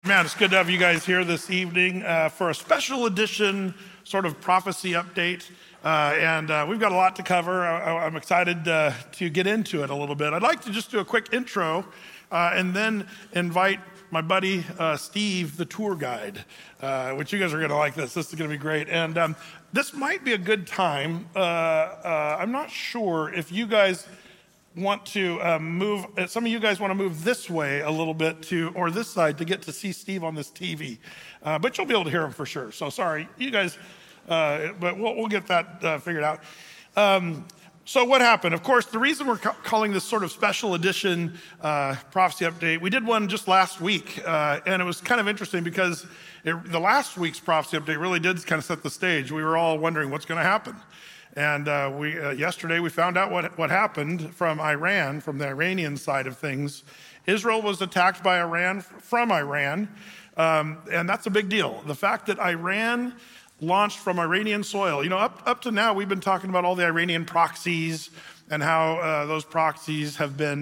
Man, it's good to have you guys here this evening for a special edition sort of prophecy update. And we've got a lot to cover. I'm excited to get into it a little bit. I'd like to just do a quick intro and then invite my buddy Steve, the tour guide, which you guys are going to like this. This is going to be great. And this might be a good time. I'm not sure if you guys want to move, some of you guys want to move this way a little bit or this side to get to see Steve on this TV. But you'll be able to hear him for sure. So sorry, you guys, but we'll get that figured out. So what happened? Of course, the reason we're calling this sort of special edition prophecy update, we did one just last week, and it was kind of interesting because the last week's prophecy update really did kind of set the stage. We were all wondering what's going to happen. And yesterday we found out what happened from Iran, from the Iranian side of things. Israel was attacked by Iran, from Iran, and that's a big deal. The fact that Iran launched from Iranian soil, up to now we've been talking about all the Iranian proxies and how those proxies have been,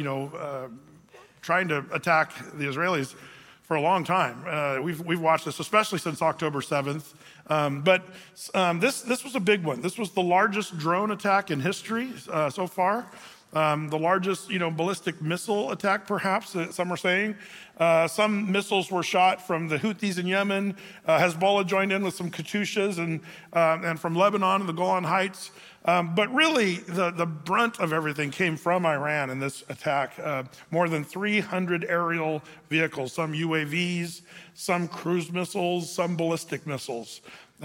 trying to attack the Israelis for a long time. We've watched this, especially since October 7th. But this was a big one. This was the largest drone attack in history so far. The largest, ballistic missile attack, perhaps, some are saying. Some missiles were shot from the Houthis in Yemen. Hezbollah joined in with some Katyushas and from Lebanon and the Golan Heights. But really, the brunt of everything came from Iran in this attack. More than 300 aerial vehicles, some UAVs, some cruise missiles, some ballistic missiles.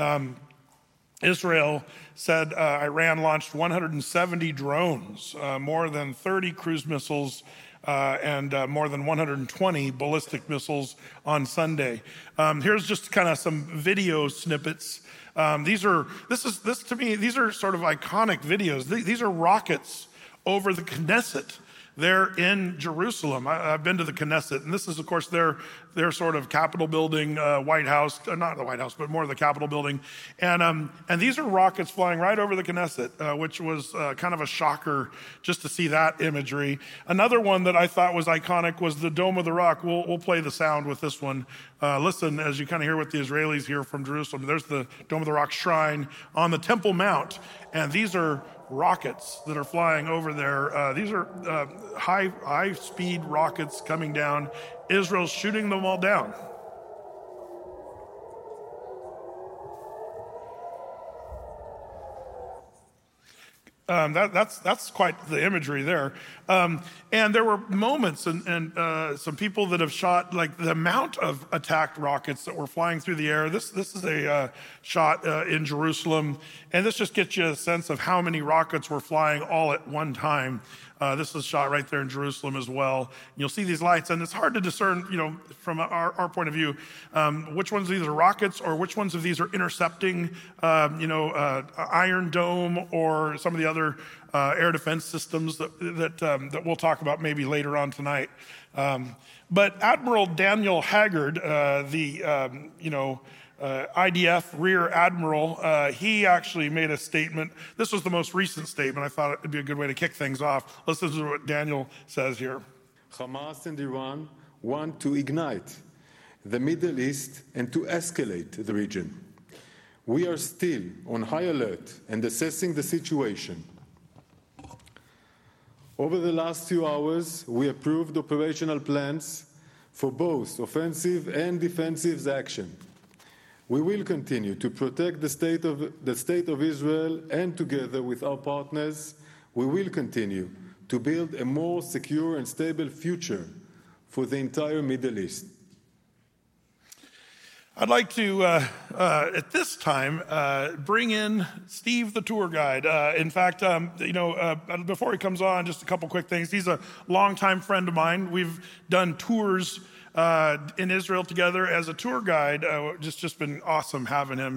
Israel said Iran launched 170 drones, more than 30 cruise missiles, and more than 120 ballistic missiles on Sunday. Here's just kind of some video snippets. These are sort of iconic videos. These are rockets over the Knesset. They're in Jerusalem. I've been to the Knesset, and this is, of course, their sort of Capitol building, White House, not the White House, but more the Capitol building. And these are rockets flying right over the Knesset, which was kind of a shocker just to see that imagery. Another one that I thought was iconic was the Dome of the Rock. We'll play the sound with this one. Listen, as you kind of hear what the Israelis hear from Jerusalem. There's the Dome of the Rock shrine on the Temple Mount, and these are rockets that are flying over there. These are high-speed rockets coming down. Israel's shooting them all down. That's quite the imagery there. And there were moments and some people that have shot, like the amount of attacked rockets that were flying through the air. This is a shot in Jerusalem, and this just gets you a sense of how many rockets were flying all at one time. This is shot right there in Jerusalem as well. You'll see these lights, and it's hard to discern, from our point of view, which ones of these are rockets or which ones of these are intercepting, Iron Dome or some of the other air defense systems that we'll talk about maybe later on tonight. But Admiral Daniel Haggard, the IDF Rear Admiral, he actually made a statement. This was the most recent statement. I thought it'd be a good way to kick things off. Listen to what Daniel says here. Hamas and Iran want to ignite the Middle East and to escalate the region. We are still on high alert and assessing the situation. Over the last few hours, we approved operational plans for both offensive and defensive action. We will continue to protect the state of Israel, and together with our partners, we will continue to build a more secure and stable future for the entire Middle East. I'd like to, at this time, bring in Steve, the tour guide. In fact, before he comes on, just a couple quick things. He's a longtime friend of mine. We've done tours in Israel together as a tour guide. Just been awesome having him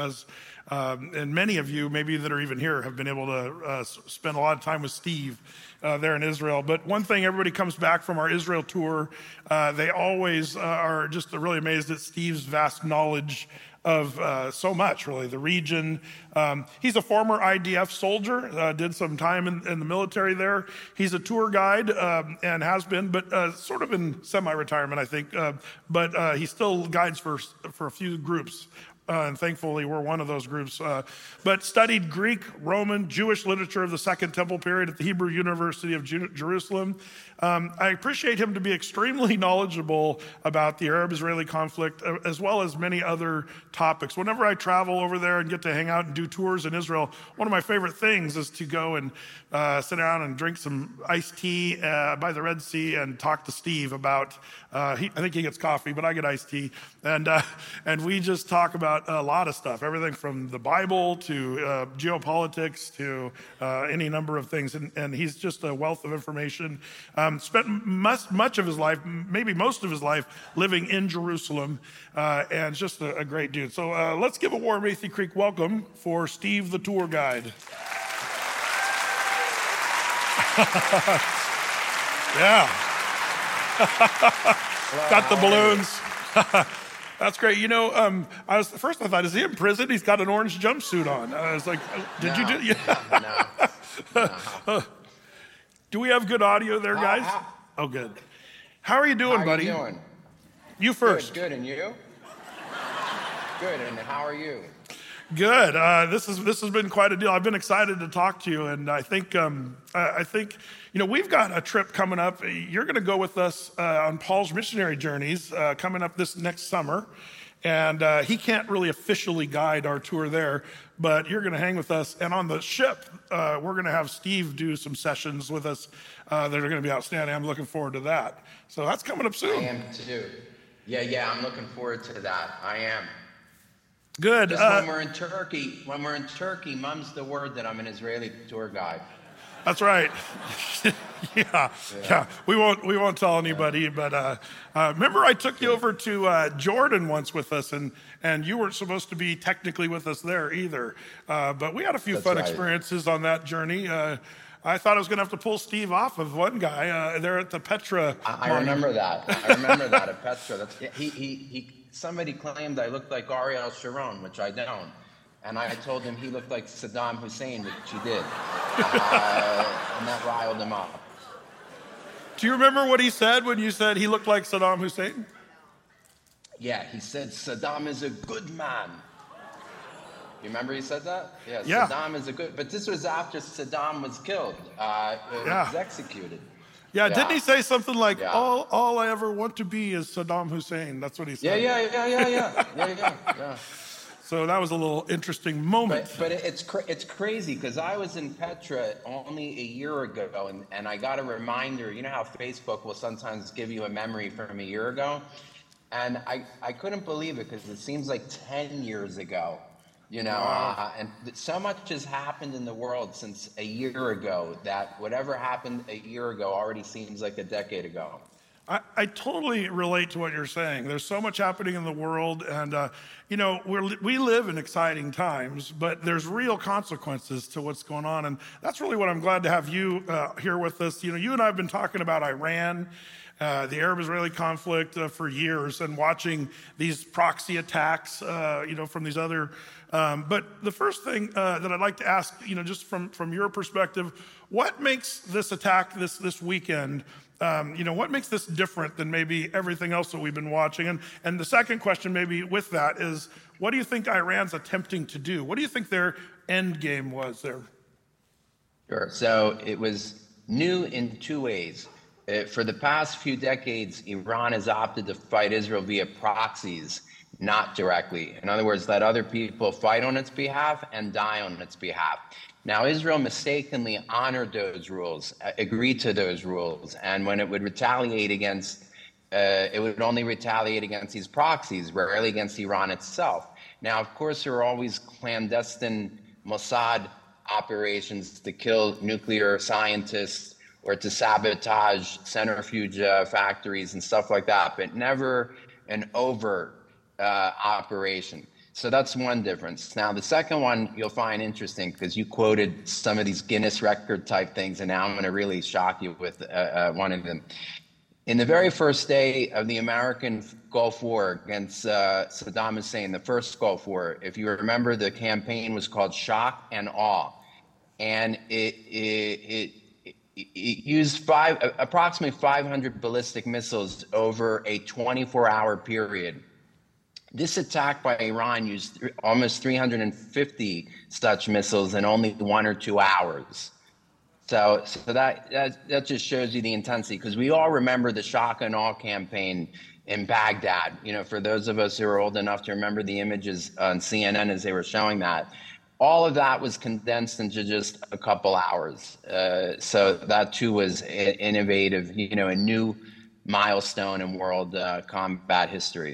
and many of you, maybe that are even here, have been able to spend a lot of time with Steve. there in Israel. But one thing, everybody comes back from our Israel tour, they always are just really amazed at Steve's vast knowledge of so much, really, the region. He's a former IDF soldier, did some time in the military there. He's a tour guide and has been, but sort of in semi-retirement, I think. But he still guides for a few groups. And thankfully, we're one of those groups. But studied Greek, Roman, Jewish literature of the Second Temple period at the Hebrew University of Jerusalem. I appreciate him to be extremely knowledgeable about the Arab-Israeli conflict, as well as many other topics. Whenever I travel over there and get to hang out and do tours in Israel, one of my favorite things is to go and sit down and drink some iced tea by the Red Sea and talk to Steve about, I think he gets coffee, but I get iced tea. And we just talk about a lot of stuff, everything from the Bible to geopolitics to any number of things. And he's just a wealth of information. Spent much of his life, maybe most of his life, living in Jerusalem, and just a great dude. So let's give a warm Athey Creek welcome for Steve the tour guide. Yeah. Got the balloons. That's great. You know, I thought, is he in prison? He's got an orange jumpsuit on. I was like, did you do? Yeah. No. Do we have good audio there, guys? Oh, good. How are you doing, buddy? How are you doing? You first. Good, and you? Good, and how are you? Good. This has been quite a deal. I've been excited to talk to you, and I think we've got a trip coming up. You're going to go with us on Paul's missionary journeys coming up this next summer, and he can't really officially guide our tour there, but you're going to hang with us. And on the ship, we're going to have Steve do some sessions with us that are going to be outstanding. I'm looking forward to that. So that's coming up soon. I am too. Yeah, I'm looking forward to that. I am. Good. When we're in Turkey, mum's the word that I'm an Israeli tour guide. That's right. Yeah. We won't tell anybody. But remember, I took you over to Jordan once with us, and you weren't supposed to be technically with us there either. But we had a few fun experiences on that journey. I thought I was going to have to pull Steve off of one guy there at the Petra. I remember that. I remember that at Petra. Somebody claimed I looked like Ariel Sharon, which I don't. And I told him he looked like Saddam Hussein, which he did. And that riled him up. Do you remember what he said when you said he looked like Saddam Hussein? Yeah, he said Saddam is a good man. You remember he said that? Yeah. Saddam is a good... But this was after Saddam was killed. Was executed. Yeah, didn't he say something like, all I ever want to be is Saddam Hussein? That's what he said. Yeah. So that was a little interesting moment. But it's crazy because I was in Petra only a year ago, and I got a reminder. You know how Facebook will sometimes give you a memory from a year ago? And I couldn't believe it because it seems like 10 years ago. You know, and so much has happened in the world since a year ago that whatever happened a year ago already seems like a decade ago. I totally relate to what you're saying. There's so much happening in the world, and we live in exciting times, but there's real consequences to what's going on, and that's really what I'm glad to have you here with us. You know, you and I have been talking about Iran, the Arab-Israeli conflict for years, and watching these proxy attacks, from these other. But the first thing that I'd like to ask, just from your perspective, what makes this attack this weekend? What makes this different than maybe everything else that we've been watching? And the second question maybe with that is, what do you think Iran's attempting to do? What do you think their end game was there? Sure. So it was new in two ways. For the past few decades, Iran has opted to fight Israel via proxies, not directly. In other words, let other people fight on its behalf and die on its behalf. Now, Israel mistakenly honored those rules, agreed to those rules, and when it would retaliate against, it would only retaliate against these proxies, rarely against Iran itself. Now, of course, there are always clandestine Mossad operations to kill nuclear scientists or to sabotage centrifuge factories and stuff like that, but never an overt operation. So that's one difference. Now, the second one you'll find interesting because you quoted some of these Guinness record type things, and now I'm going to really shock you with one of them. In the very first day of the American Gulf War against Saddam Hussein, the first Gulf War, if you remember, the campaign was called Shock and Awe. And it used approximately 500 ballistic missiles over a 24-hour period. This attack by Iran used almost 350 such missiles in only 1 or 2 hours. So that just shows you the intensity, because we all remember the shock and awe campaign in Baghdad. You know, for those of us who are old enough to remember the images on CNN as they were showing that, all of that was condensed into just a couple hours. So that too was innovative, you know, a new milestone in world combat history.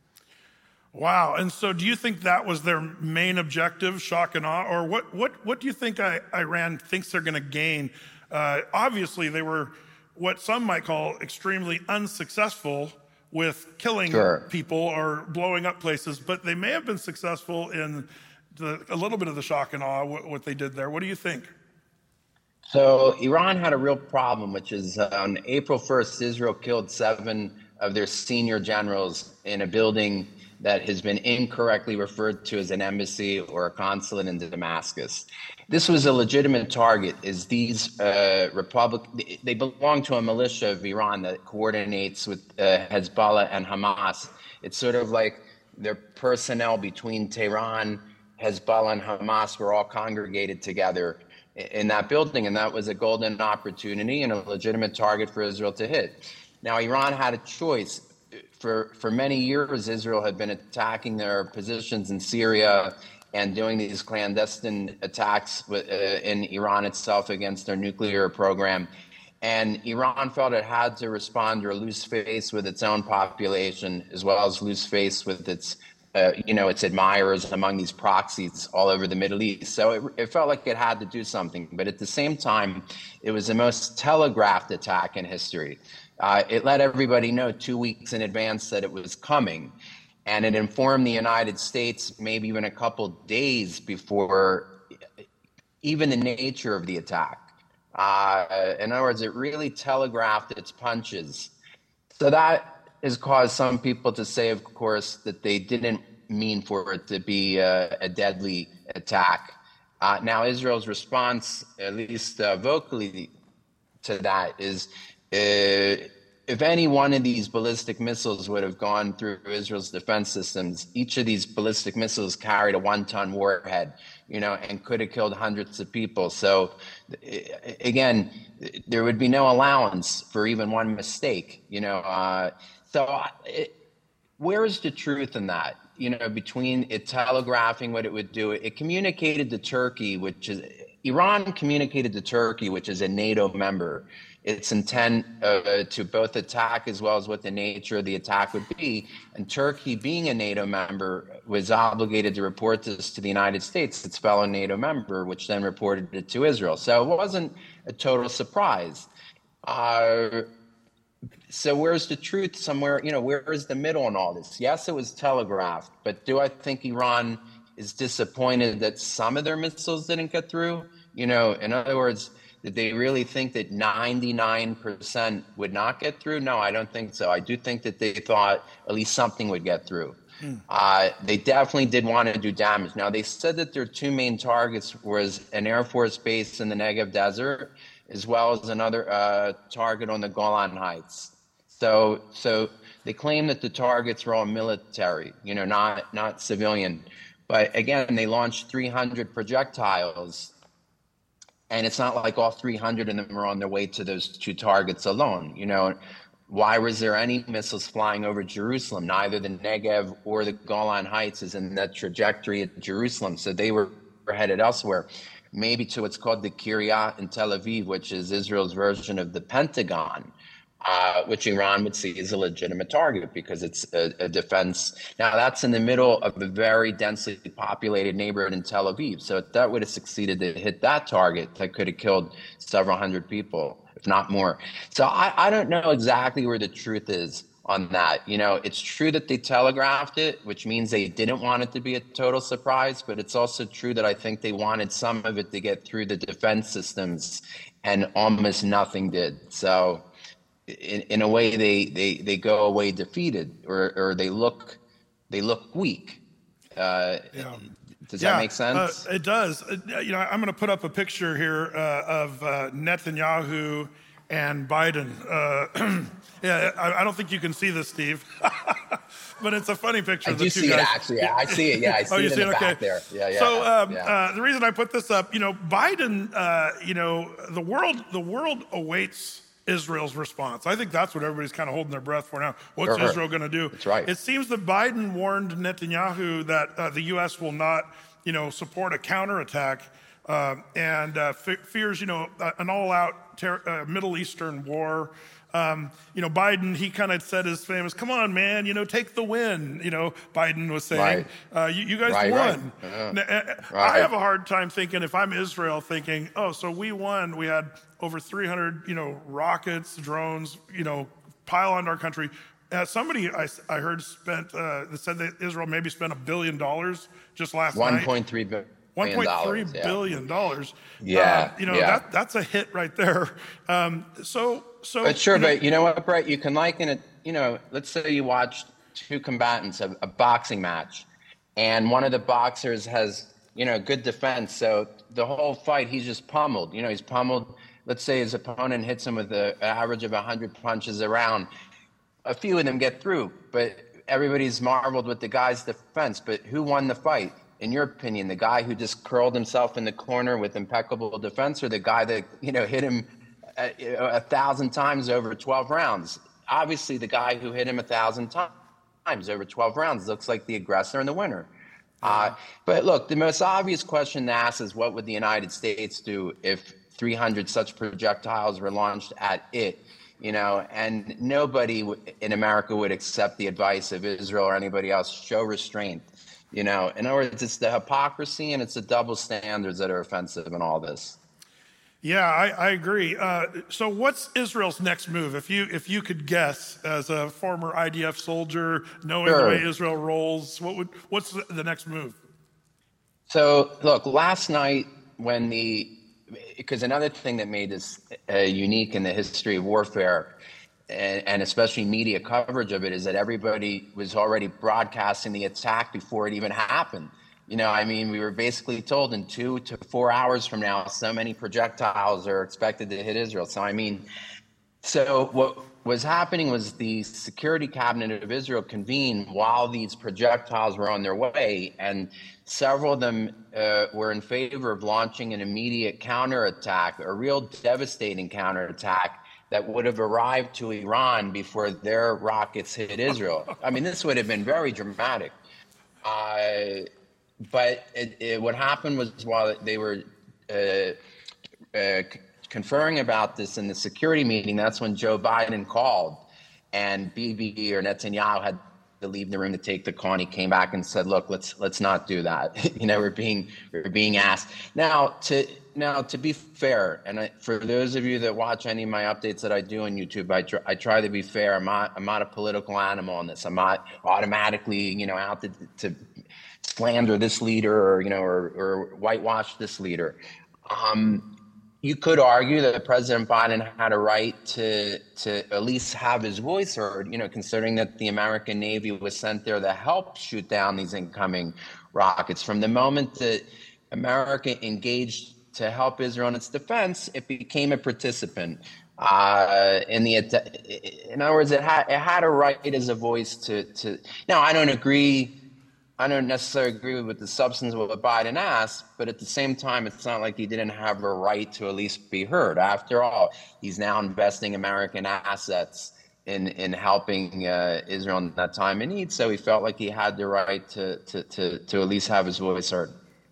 Wow. And so do you think that was their main objective, shock and awe? Or what do you think Iran thinks they're going to gain? Obviously, they were what some might call extremely unsuccessful with killing people or blowing up places, but they may have been successful in a little bit of the shock and awe, what they did there. What do you think? So Iran had a real problem, which is on April 1st, Israel killed 7 of their senior generals in a building that has been incorrectly referred to as an embassy or a consulate in Damascus. This was a legitimate target, as these they belong to a militia of Iran that coordinates with Hezbollah and Hamas. It's sort of like their personnel between Tehran, Hezbollah, and Hamas were all congregated together in that building, and that was a golden opportunity and a legitimate target for Israel to hit. Now, Iran had a choice. For many years, Israel had been attacking their positions in Syria and doing these clandestine attacks in Iran itself against their nuclear program. And Iran felt it had to respond or lose face with its own population, as well as lose face with its its admirers among these proxies all over the Middle East. So it felt like it had to do something. But at the same time, it was the most telegraphed attack in history. It let everybody know 2 weeks in advance that it was coming. And it informed the United States maybe even a couple days before even the nature of the attack. In other words, it really telegraphed its punches. So that has caused some people to say, of course, that they didn't mean for it to be a deadly attack. Now, Israel's response, at least vocally to that, is if any one of these ballistic missiles would have gone through Israel's defense systems, each of these ballistic missiles carried a 1-ton warhead, and could have killed hundreds of people. So again, there would be no allowance for even one mistake, where is the truth in that? Between it telegraphing what it would do, it communicated to Turkey, Iran communicated to Turkey, which is a NATO member, its intent to both attack as well as what the nature of the attack would be. And Turkey, being a NATO member, was obligated to report this to the United States, its fellow NATO member, which then reported it to Israel. So it wasn't a total surprise. So where's the truth somewhere? Where is the middle in all this? Yes, it was telegraphed, but do I think Iran is disappointed that some of their missiles didn't get through? In other words, did they really think that 99% would not get through? No, I don't think so. I do think that they thought at least something would get through. They definitely did want to do damage. Now, they said that their 2 main targets was an Air Force base in the Negev Desert, as well as another target on the Golan Heights. So they claim that the targets were all military, not civilian. But again, they launched 300 projectiles, and it's not like all 300 of them are on their way to those 2 targets alone. Why was there any missiles flying over Jerusalem? Neither the Negev or the Golan Heights is in that trajectory at Jerusalem, so they were headed elsewhere. Maybe to what's called the Kiryat in Tel Aviv, which is Israel's version of the Pentagon, which Iran would see as a legitimate target because it's a defense. Now, that's in the middle of a very densely populated neighborhood in Tel Aviv. So if that would have succeeded to hit that target, that could have killed several hundred people, if not more. So I don't know exactly where the truth is. on that. You know, it's true that they telegraphed it, which means they didn't want it to be a total surprise, but it's also true that I think they wanted some of it to get through the defense systems, and almost nothing did. So in a way, they go away defeated, or they look weak. Yeah. Does that make sense? It does. You know, I'm going to put up a picture here of Netanyahu and Biden. Yeah, I don't think you can see this, Steve, but it's a funny picture I of the do two see guys. it, actually. Yeah, I see it. Yeah, I see you it in see the it? Okay. back there. Yeah. So the reason I put this up, you know, Biden, you know, the world awaits Israel's response. I think that's what everybody's kind of holding their breath for now. What's Sure. Israel going to do? That's right. It seems that Biden warned Netanyahu that the U.S. will not, you know, support a counterattack, and fears, you know, an all-out Middle Eastern war. You know, Biden, he kind of said his famous, "Come on, man, you know, take the win." You know, Biden was saying, you guys won. I have a hard time thinking, if I'm Israel, thinking, oh, so we won. We had over 300, you know, rockets, drones, you know, pile onto our country. Somebody I heard said that Israel maybe spent $1 billion just last night. $1.3 billion. $1.3 billion. Yeah. You know, that's a hit right there. But sure, but you know what, Brett? You can liken it, you know, let's say you watch two combatants, a boxing match, and one of the boxers has, you know, good defense. So the whole fight, he's just pummeled. You know, he's pummeled. Let's say his opponent hits him with an average of 100 punches a round. A few of them get through, but everybody's marveled with the guy's defense. But who won the fight? In your opinion, the guy who just curled himself in the corner with impeccable defense, or the guy that, you know, hit him 1,000 times over 12 rounds? Obviously, the guy who hit him 1,000 times over 12 rounds looks like the aggressor and the winner. But look, the most obvious question to ask is, what would the United States do if 300 such projectiles were launched at it? You know, and nobody in America would accept the advice of Israel or anybody else. Show restraint. You know, in other words, it's the hypocrisy and it's the double standards that are offensive in all this. Yeah, I agree. So what's Israel's next move? If you could guess, as a former IDF soldier, knowing the way Israel rolls, what's the next move? So look, last night because another thing that made this unique in the history of warfare, and especially media coverage of it, is that everybody was already broadcasting the attack before it even happened. You know, I mean, we were basically told in 2 to 4 hours from now, so many projectiles are expected to hit Israel. So, I mean, so what was happening was the Security Cabinet of Israel convened while these projectiles were on their way, and several of them were in favor of launching an immediate counterattack, a real devastating counterattack that would have arrived to Iran before their rockets hit Israel. I mean, this would have been very dramatic. But what happened was, while they were conferring about this in the security meeting, that's when Joe Biden called, and Bibi or Netanyahu had to leave the room to take the call. And he came back and said, "Look, let's not do that. You know, we're being asked now to be fair." And for those of you that watch any of my updates that I do on YouTube, I try to be fair. I'm not a political animal on this. I'm not automatically, you know, out to slander this leader, or, you know, or whitewash this leader. You could argue that President Biden had a right to at least have his voice heard, you know, considering that the American Navy was sent there to help shoot down these incoming rockets. From the moment that America engaged to help Israel in its defense, it became a participant in the. In other words, it had a right as a voice to. Now, I don't necessarily agree with the substance of what Biden asked, but at the same time, it's not like he didn't have a right to at least be heard. After all, he's now investing American assets in helping Israel in that time of need, so he felt like he had the right to at least have his voice heard.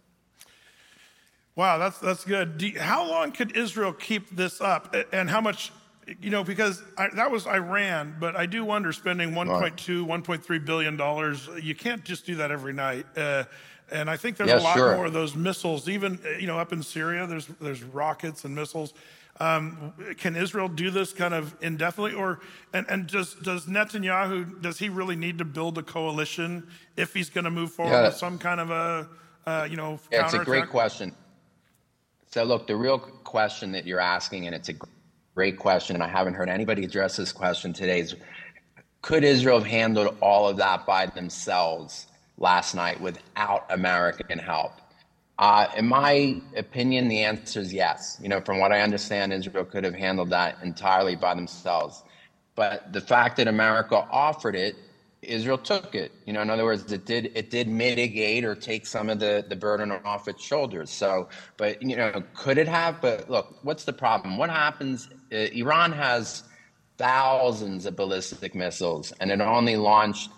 Wow, that's good. How long could Israel keep this up, and how much? You know, because that was Iran, but I do wonder, spending $1.3 billion, you can't just do that every night. And I think there's a lot more of those missiles, even, you know, up in Syria, there's rockets and missiles. Can Israel do this kind of indefinitely, and does Netanyahu, does he really need to build a coalition if he's going to move forward with some kind of a Yeah, it's a great question. So look, the real question that you're asking, and it's a great question, and I haven't heard anybody address this question today, is could Israel have handled all of that by themselves last night without American help? In my opinion, the answer is yes. From what I understand, Israel could have handled that entirely by themselves. But the fact that America offered it, Israel took it. In other words, it did mitigate or take some of the burden off its shoulders. So, but could it have? But look, what's the problem? What happens? Iran has thousands of ballistic missiles, and it only launched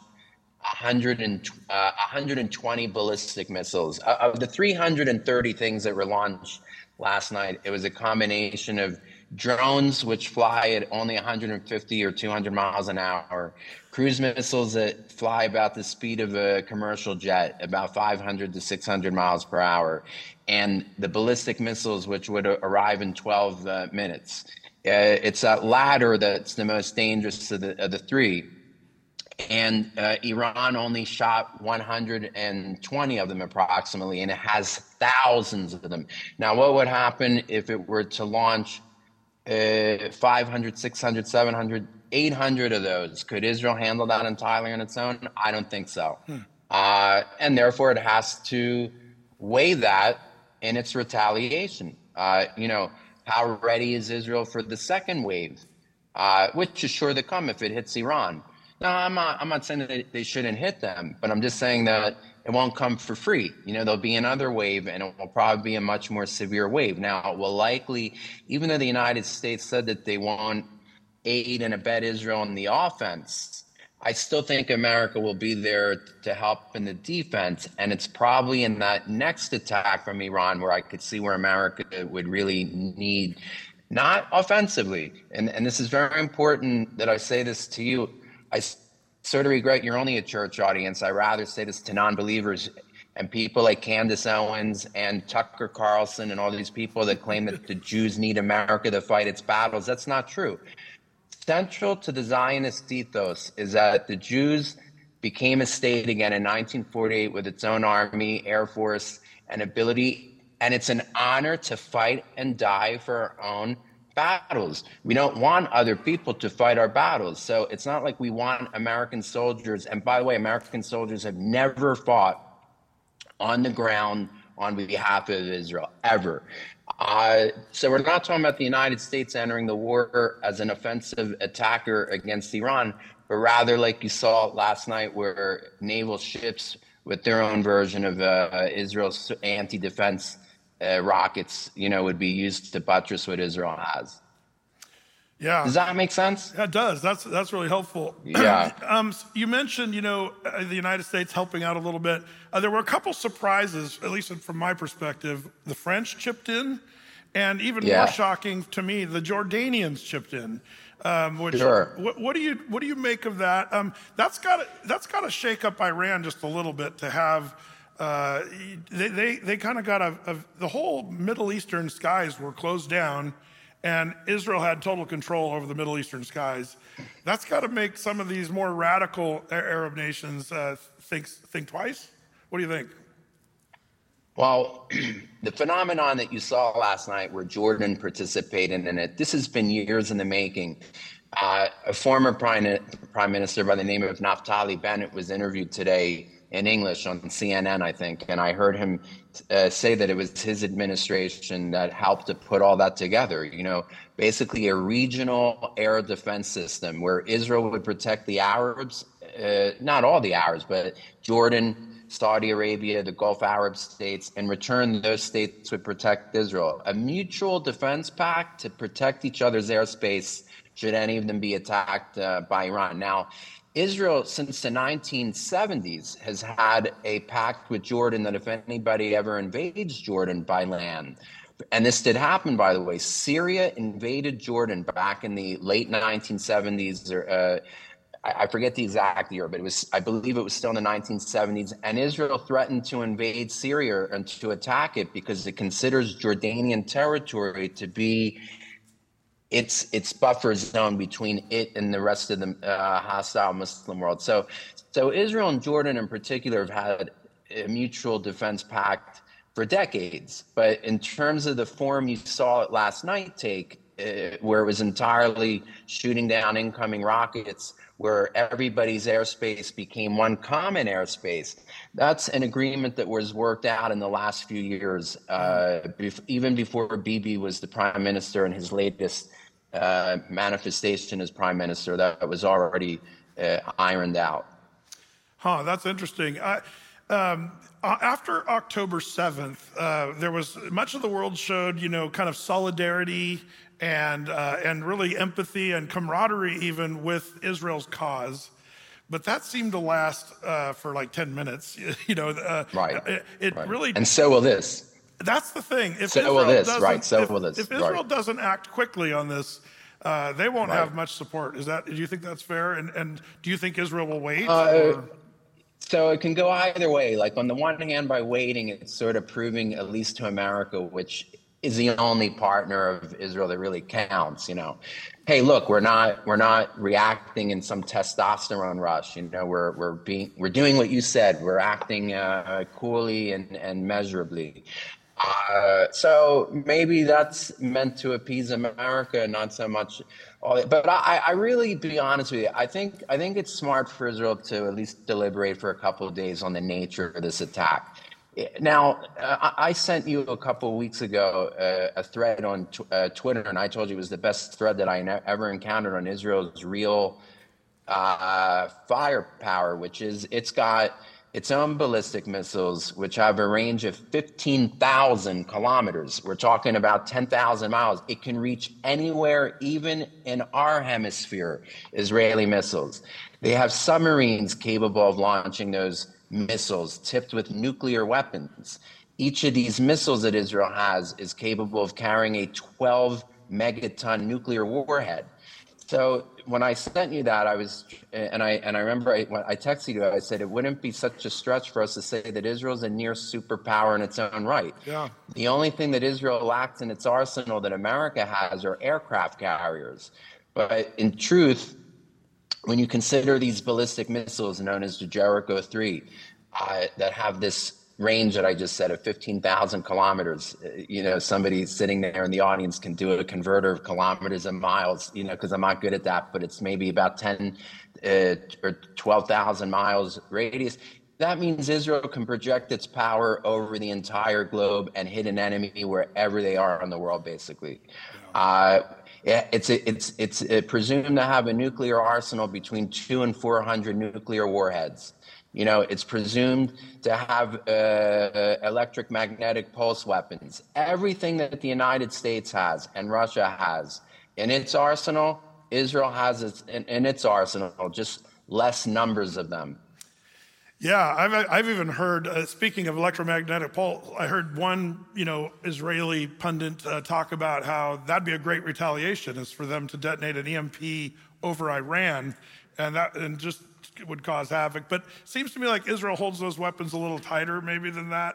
120 ballistic missiles. Of the 330 things that were launched last night, it was a combination of drones, which fly at only 150 or 200 miles an hour, cruise missiles that fly about the speed of a commercial jet, about 500 to 600 miles per hour, and the ballistic missiles, which would arrive in 12 minutes. It's that latter that's the most dangerous of the three. And Iran only shot 120 of them approximately, and it has thousands of them. Now, what would happen if it were to launch 500, 600, 700, 800 of those? Could Israel handle that entirely on its own? I don't think so. And therefore, it has to weigh that in its retaliation. How ready is Israel for the second wave, which is sure to come if it hits Iran? No, I'm not saying that they shouldn't hit them, but I'm just saying that it won't come for free. There'll be another wave, and it will probably be a much more severe wave. Now, it will likely, even though the United States said that they won't aid and abet Israel in the offense, I still think America will be there to help in the defense. And it's probably in that next attack from Iran where I could see where America would really need, not offensively. And this is very important that I say this to you. I sort of regret you're only a church audience. I rather say this to non-believers and people like Candace Owens and Tucker Carlson and all these people that claim that the Jews need America to fight its battles. That's not true. Central to the Zionist ethos is that the Jews became a state again in 1948 with its own army, air force, and ability. And it's an honor to fight and die for our own battles. We don't want other people to fight our battles. So it's not like we want American soldiers. And by the way, American soldiers have never fought on the ground on behalf of Israel, ever. So we're not talking about the United States entering the war as an offensive attacker against Iran, but rather like you saw last night where naval ships with their own version of Israel's anti-defense rockets, would be used to buttress what Israel has. Yeah. Does that make sense? Yeah, it does. That's really helpful. Yeah. You mentioned, the United States helping out a little bit. There were a couple surprises, at least from my perspective. The French chipped in, and even more shocking to me, the Jordanians chipped in. Which, sure. What do you make of that? That's got to shake up Iran just a little bit to have. They kind of got the whole Middle Eastern skies were closed down, and Israel had total control over the Middle Eastern skies. That's got to make some of these more radical Arab nations think twice. What do you think? Well, the phenomenon that you saw last night where Jordan participated in it, this has been years in the making. A former prime minister by the name of Naftali Bennett was interviewed today in English on CNN, I think, and I heard him say that it was his administration that helped to put all that together. Basically a regional air defense system where Israel would protect the Arabs, not all the Arabs, but Jordan, Saudi Arabia, the Gulf Arab states. In return, those states would protect Israel. A mutual defense pact to protect each other's airspace should any of them be attacked by Iran. Now, Israel, since the 1970s, has had a pact with Jordan that if anybody ever invades Jordan by land, and this did happen, by the way, Syria invaded Jordan back in the late 1970s, or I forget the exact year, but I believe it was still in the 1970s, and Israel threatened to invade Syria and to attack it because it considers Jordanian territory to be its buffer zone between it and the rest of the hostile Muslim world. So Israel and Jordan in particular have had a mutual defense pact for decades. But in terms of the form you saw it last night take, where it was entirely shooting down incoming rockets, where everybody's airspace became one common airspace, that's an agreement that was worked out in the last few years, even before Bibi was the prime minister and his latest manifestation as prime minister, that was already ironed out. Huh, that's interesting. After October 7th, there was much of the world showed, kind of solidarity and really empathy and camaraderie even with Israel's cause. But that seemed to last for like 10 minutes. Right. It right. really. And so will this. That's the thing. If so will this, right? So will this. If Israel doesn't act quickly on this, they won't have much support. Do you think that's fair? And do you think Israel will wait? So it can go either way. Like on the one hand, by waiting, it's sort of proving, at least to America, which is the only partner of Israel that really counts. Hey, look, we're not reacting in some testosterone rush. We're doing what you said. We're acting coolly and measurably. So maybe that's meant to appease America, not so much. But I really, to be honest with you, I think it's smart for Israel to at least deliberate for a couple of days on the nature of this attack. Now, I sent you a couple of weeks ago a thread on Twitter, and I told you it was the best thread that I ever encountered on Israel's real firepower, which is it's got its own ballistic missiles, which have a range of 15,000 kilometers. We're talking about 10,000 miles. It can reach anywhere, even in our hemisphere, Israeli missiles. They have submarines capable of launching those missiles tipped with nuclear weapons. Each of these missiles that Israel has is capable of carrying a 12 megaton nuclear warhead. So when I sent you that, I remember when I texted you, I said it wouldn't be such a stretch for us to say that Israel's a near superpower in its own right. Yeah. The only thing that Israel lacks in its arsenal that America has are aircraft carriers. But in truth, when you consider these ballistic missiles known as the Jericho 3 that have this range that I just said of 15,000 kilometers, somebody sitting there in the audience can do a converter of kilometers and miles, because I'm not good at that, but it's maybe about 10 or 12,000 miles radius. That means Israel can project its power over the entire globe and hit an enemy wherever they are in the world, basically. It's presumed to have a nuclear arsenal between 200 and 400 nuclear warheads. It's presumed to have electric magnetic pulse weapons. Everything that the United States has and Russia has in its arsenal, Israel has in its arsenal, just less numbers of them. Yeah, I've even heard, speaking of electromagnetic pulse, I heard one, Israeli pundit talk about how that'd be a great retaliation is for them to detonate an EMP over Iran, and just would cause havoc. But it seems to me like Israel holds those weapons a little tighter maybe than that.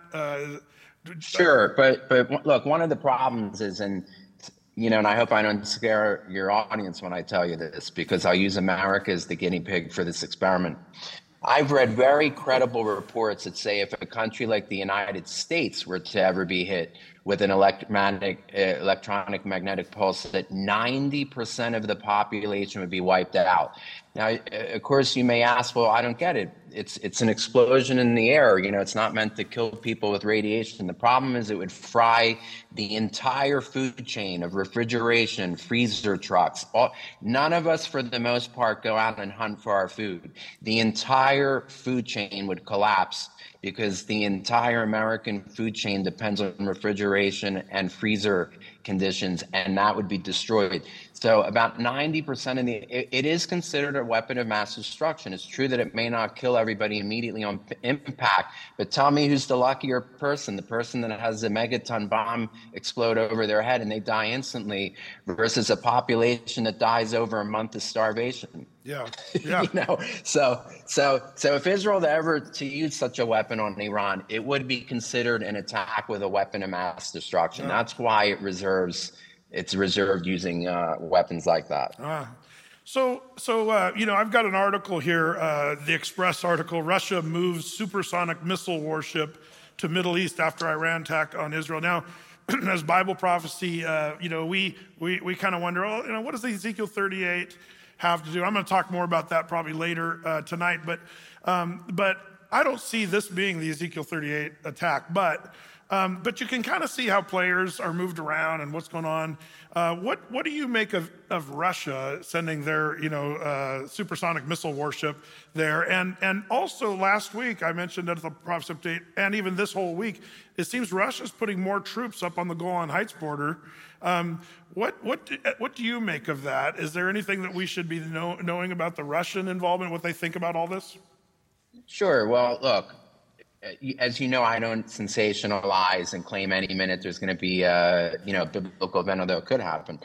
Sure, but look, one of the problems is, and I hope I don't scare your audience when I tell you this, because I'll use America as the guinea pig for this experiment. I've read very credible reports that say if a country like the United States were to ever be hit with an electronic magnetic pulse, that 90% of the population would be wiped out. Now, of course, you may ask, well, I don't get it. It's an explosion in the air. It's not meant to kill people with radiation. The problem is it would fry the entire food chain of refrigeration, freezer trucks. None of us, for the most part, go out and hunt for our food. The entire food chain would collapse because the entire American food chain depends on refrigeration and freezer conditions, and that would be destroyed. So about 90% of it is considered a weapon of mass destruction. It's true that it may not kill everybody immediately on impact, but tell me who's the luckier person, the person that has a megaton bomb explode over their head and they die instantly versus a population that dies over a month of starvation. Yeah. So if Israel were ever to use such a weapon on Iran, it would be considered an attack with a weapon of mass destruction. Yeah. That's why it reserves it's reserved using weapons like that. I've got an article here, the Express article. Russia moves supersonic missile warship to Middle East after Iran attack on Israel. Now, as Bible prophecy, we kind of wonder, what does Ezekiel 38 have to do? I'm going to talk more about that probably later tonight, but I don't see this being the Ezekiel 38 attack, but you can kind of see how players are moved around and what's going on. What do you make of Russia sending their supersonic missile warship there? And also last week I mentioned at the Prophecy Update, and even this whole week, it seems Russia's putting more troops up on the Golan Heights border. What do you make of that? Is there anything that we should be knowing about the Russian involvement, what they think about all this? Sure. Well, look, as you know, I don't sensationalize and claim any minute there's going to be a biblical event, although it could happen.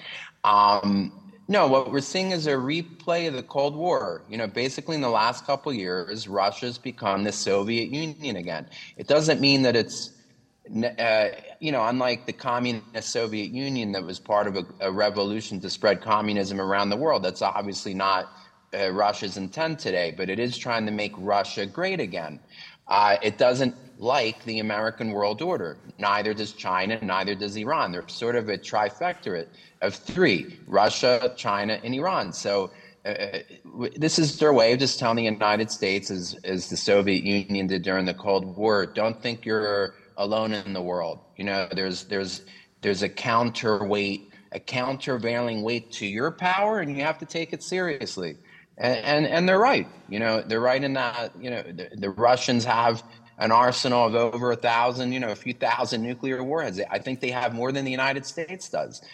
No, what we're seeing is a replay of the Cold War. Basically in the last couple of years, Russia's become the Soviet Union again. It doesn't mean that it's, unlike the communist Soviet Union that was part of a revolution to spread communism around the world. That's obviously not Russia's intent today, but it is trying to make Russia great again. It doesn't like the American world order. Neither does China, neither does Iran. They're sort of a trifecta of three: Russia, China, and Iran. So this is their way of just telling the United States, as the Soviet Union did during the Cold War, don't think you're alone in the world. There's a counterweight, a countervailing weight to your power, and you have to take it seriously. And they're right. They're right in that. The Russians have an arsenal of over 1,000, a few thousand nuclear warheads. I think they have more than the United States does.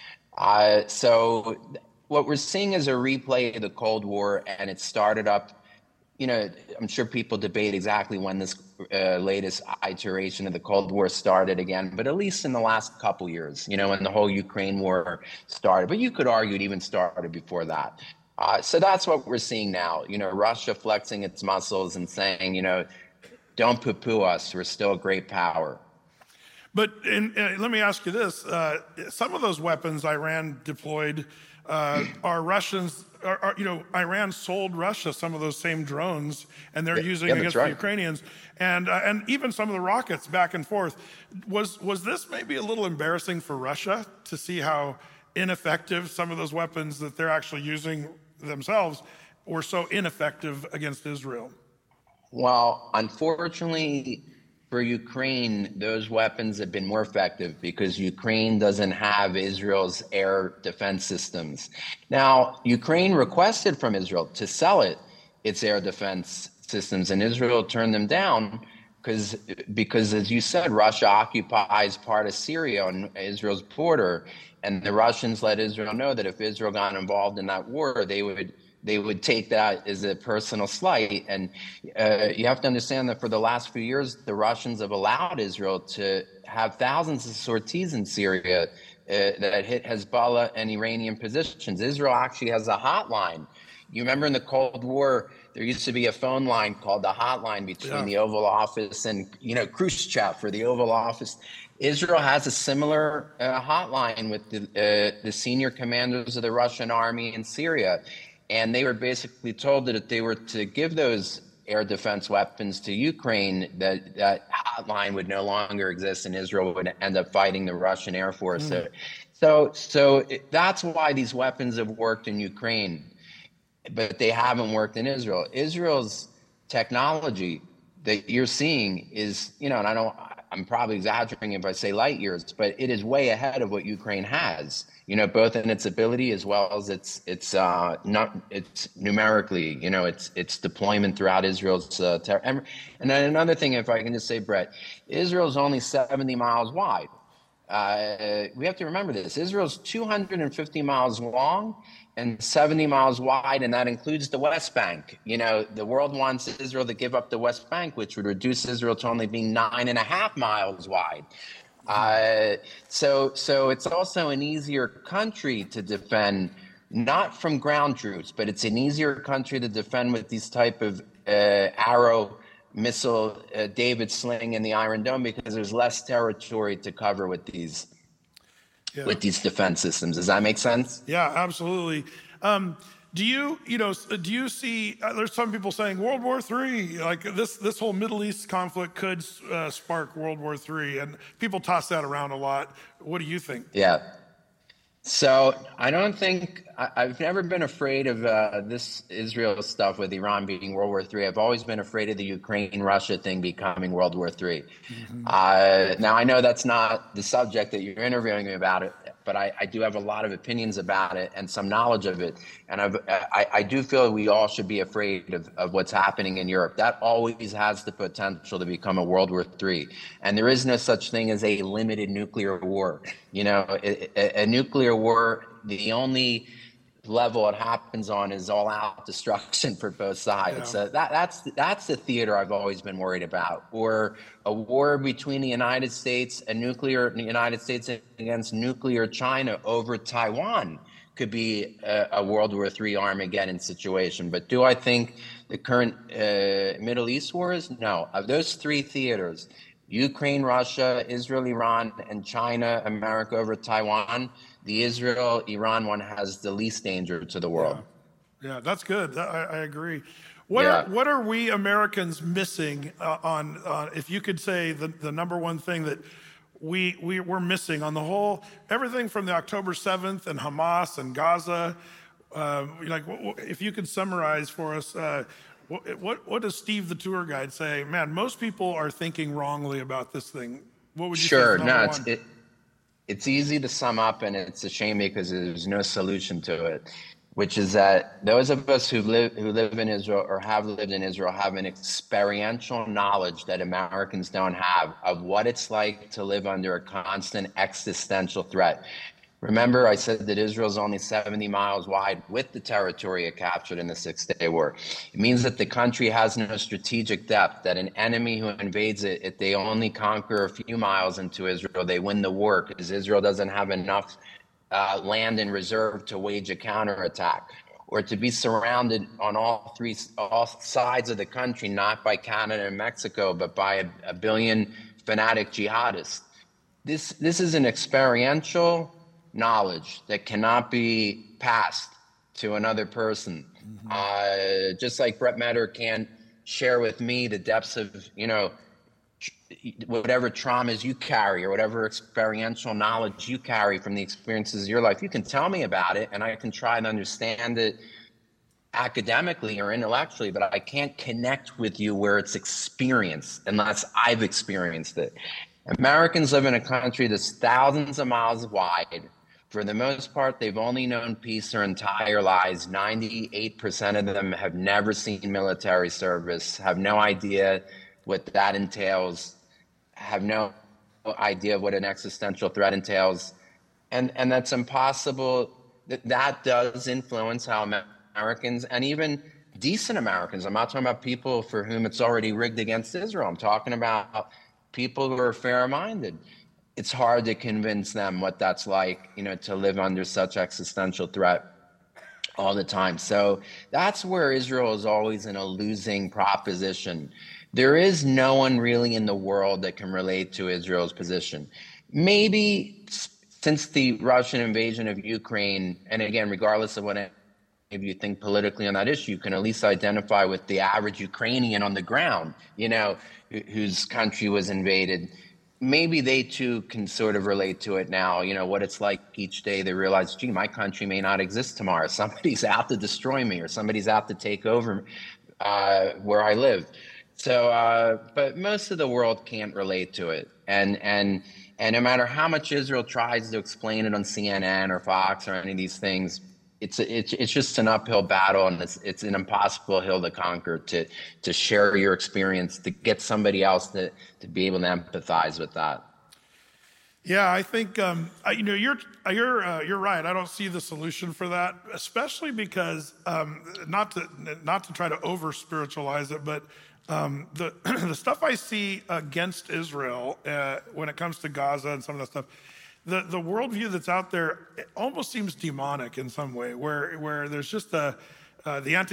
So what we're seeing is a replay of the Cold War, and it started up. I'm sure people debate exactly when this latest iteration of the Cold War started again, but at least in the last couple years, when the whole Ukraine war started. But you could argue it even started before that. So that's what we're seeing now. Russia flexing its muscles and saying, don't poo-poo us. We're still a great power. But let me ask you this. Some of those weapons Iran deployed are Russians. Iran sold Russia some of those same drones, and they're using against the Ukrainians. And even some of the rockets back and forth. Was this maybe a little embarrassing for Russia to see how ineffective some of those weapons that they're actually using themselves were so ineffective against Israel? Well, unfortunately for Ukraine, those weapons have been more effective because Ukraine doesn't have Israel's air defense systems. Now, Ukraine requested from Israel to sell its air defense systems, and Israel turned them down because, as you said, Russia occupies part of Syria on Israel's border. And the Russians let Israel know that if Israel got involved in that war, they would take that as a personal slight. And you have to understand that for the last few years, the Russians have allowed Israel to have thousands of sorties in Syria that hit Hezbollah and Iranian positions. Israel actually has a hotline. You remember in the Cold War, there used to be a phone line called the hotline between the Oval Office and, Khrushchev for the Oval Office. Israel has a similar hotline with the senior commanders of the Russian army in Syria. And they were basically told that if they were to give those air defense weapons to Ukraine, that hotline would no longer exist, and Israel would end up fighting the Russian Air Force. So that's why these weapons have worked in Ukraine, but they haven't worked in Israel. Israel's technology that you're seeing is, and I'm probably exaggerating if I say light years, but it is way ahead of what Ukraine has, both in its ability as well as its numerically, its deployment throughout Israel's territory. And then another thing, if I can just say, Brett, Israel's only 70 miles wide. We have to remember this. Israel's 250 miles long and 70 miles wide, and that includes the West Bank. The world wants Israel to give up the West Bank, which would reduce Israel to only being 9.5 miles wide. So it's also an easier country to defend, not from ground troops, but it's an easier country to defend with these type of Arrow missile, David Sling, and the Iron Dome, because there's less territory to cover with these. Yeah. with these defense systems. Does that make sense? Yeah, absolutely. Do you see? There's some people saying World War III, like this whole Middle East conflict could spark World War III, and people toss that around a lot. What do you think? Yeah. So I don't think I've never been afraid of this Israel stuff with Iran being World War III. I've always been afraid of the Ukraine-Russia thing becoming World War III. Now I know that's not the subject that you're interviewing me about it, but I do have a lot of opinions about it and some knowledge of it. And I do feel we all should be afraid of what's happening in Europe. That always has the potential to become a World War III. And there is no such thing as a limited nuclear war. You know, a nuclear war, the only level it happens on is all out destruction for both sides. Yeah. So that's the theater I've always been worried about. Or a war between the United States and United States against nuclear China over Taiwan could be a World War III Armageddon situation. But do I think the current Middle East wars? No. Of those three theaters, Ukraine, Russia, Israel, Iran, and China, America over Taiwan, the Israel-Iran one has the least danger to the world. Yeah, that's good. I agree. Yeah. What are we Americans missing on if you could say the number one thing that we're missing on the whole, everything from the October 7th and Hamas and Gaza, like if you could summarize for us, what does Steve the tour guide say? Man, most people are thinking wrongly about this thing. What would you say? Sure. No, it's easy to sum up, and it's a shame because there's no solution to it, which is that those of us who live in Israel or have lived in Israel have an experiential knowledge that Americans don't have of what it's like to live under a constant existential threat. Remember, I said that Israel is only 70 miles wide with the territory it captured in the Six-Day War. It means that the country has no strategic depth, that an enemy who invades it, if they only conquer a few miles into Israel, they win the war because Israel doesn't have enough land in reserve to wage a counterattack, or to be surrounded on all sides of the country, not by Canada and Mexico, but by a billion fanatic jihadists. This is an experiential knowledge that cannot be passed to another person. Just like Brett Metter can't share with me the depths of, whatever traumas you carry or whatever experiential knowledge you carry from the experiences of your life. You can tell me about it and I can try to understand it academically or intellectually, but I can't connect with you where it's experienced unless I've experienced it. Americans live in a country that's thousands of miles wide. For the most part, they've only known peace their entire lives. 98% of them have never seen military service, have no idea what that entails, have no idea what an existential threat entails. And that's impossible. That does influence how Americans, and even decent Americans, I'm not talking about people for whom it's already rigged against Israel. I'm talking about people who are fair-minded. It's hard to convince them what that's like, to live under such existential threat all the time. So that's where Israel is always in a losing proposition. There is no one really in the world that can relate to Israel's position. Maybe since the Russian invasion of Ukraine, and again, regardless of what maybe you think politically on that issue, you can at least identify with the average Ukrainian on the ground, whose country was invaded. Maybe they too can sort of relate to it now, what it's like each day. They realize, gee, my country may not exist tomorrow. Somebody's out to destroy me, or somebody's out to take over where I live. So, but most of the world can't relate to it. And no matter how much Israel tries to explain it on CNN or Fox or any of these things, it's just an uphill battle, and it's an impossible hill to conquer, to share your experience, to get somebody else to be able to empathize with that. Yeah, I think you're right. I don't see the solution for that, especially because not to try to over spiritualize it, but the stuff I see against Israel when it comes to Gaza and some of that stuff. The worldview that's out there, it almost seems demonic in some way, where there's just the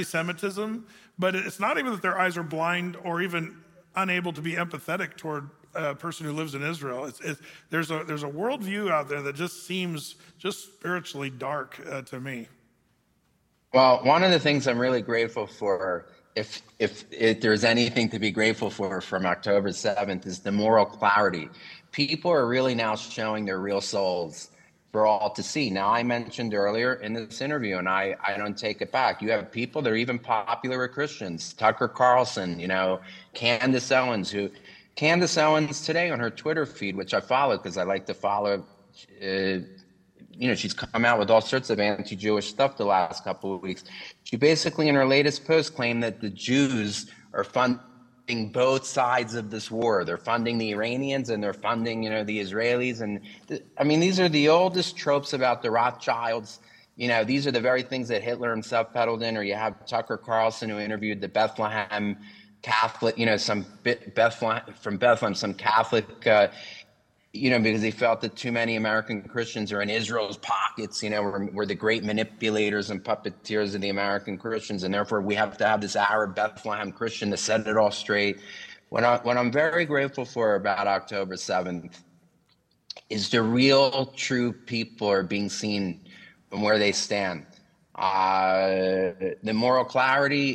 anti-Semitism, but it's not even that their eyes are blind or even unable to be empathetic toward person who lives in Israel. There's a worldview out there that just seems just spiritually dark to me. Well, one of the things I'm really grateful for, if there's anything to be grateful for from October 7th, is the moral clarity. People are really now showing their real souls for all to see. Now, I mentioned earlier in this interview, and I don't take it back, you have people that are even popular with Christians. Tucker Carlson, Candace Owens today on her Twitter feed, which I follow because I like to follow, she's come out with all sorts of anti-Jewish stuff the last couple of weeks. She basically, in her latest post, claimed that the Jews are funding both sides of this war. They're funding the Iranians and they're funding, the Israelis. And these are the oldest tropes about the Rothschilds. These are the very things that Hitler himself peddled in. Or you have Tucker Carlson, who interviewed the Bethlehem Catholic, some Catholic, because he felt that too many American Christians are in Israel's pockets, we're the great manipulators and puppeteers of the American Christians, and therefore we have to have this Arab Bethlehem Christian to set it all straight. What I'm very grateful for about October 7th is the real, true people are being seen from where they stand. The moral clarity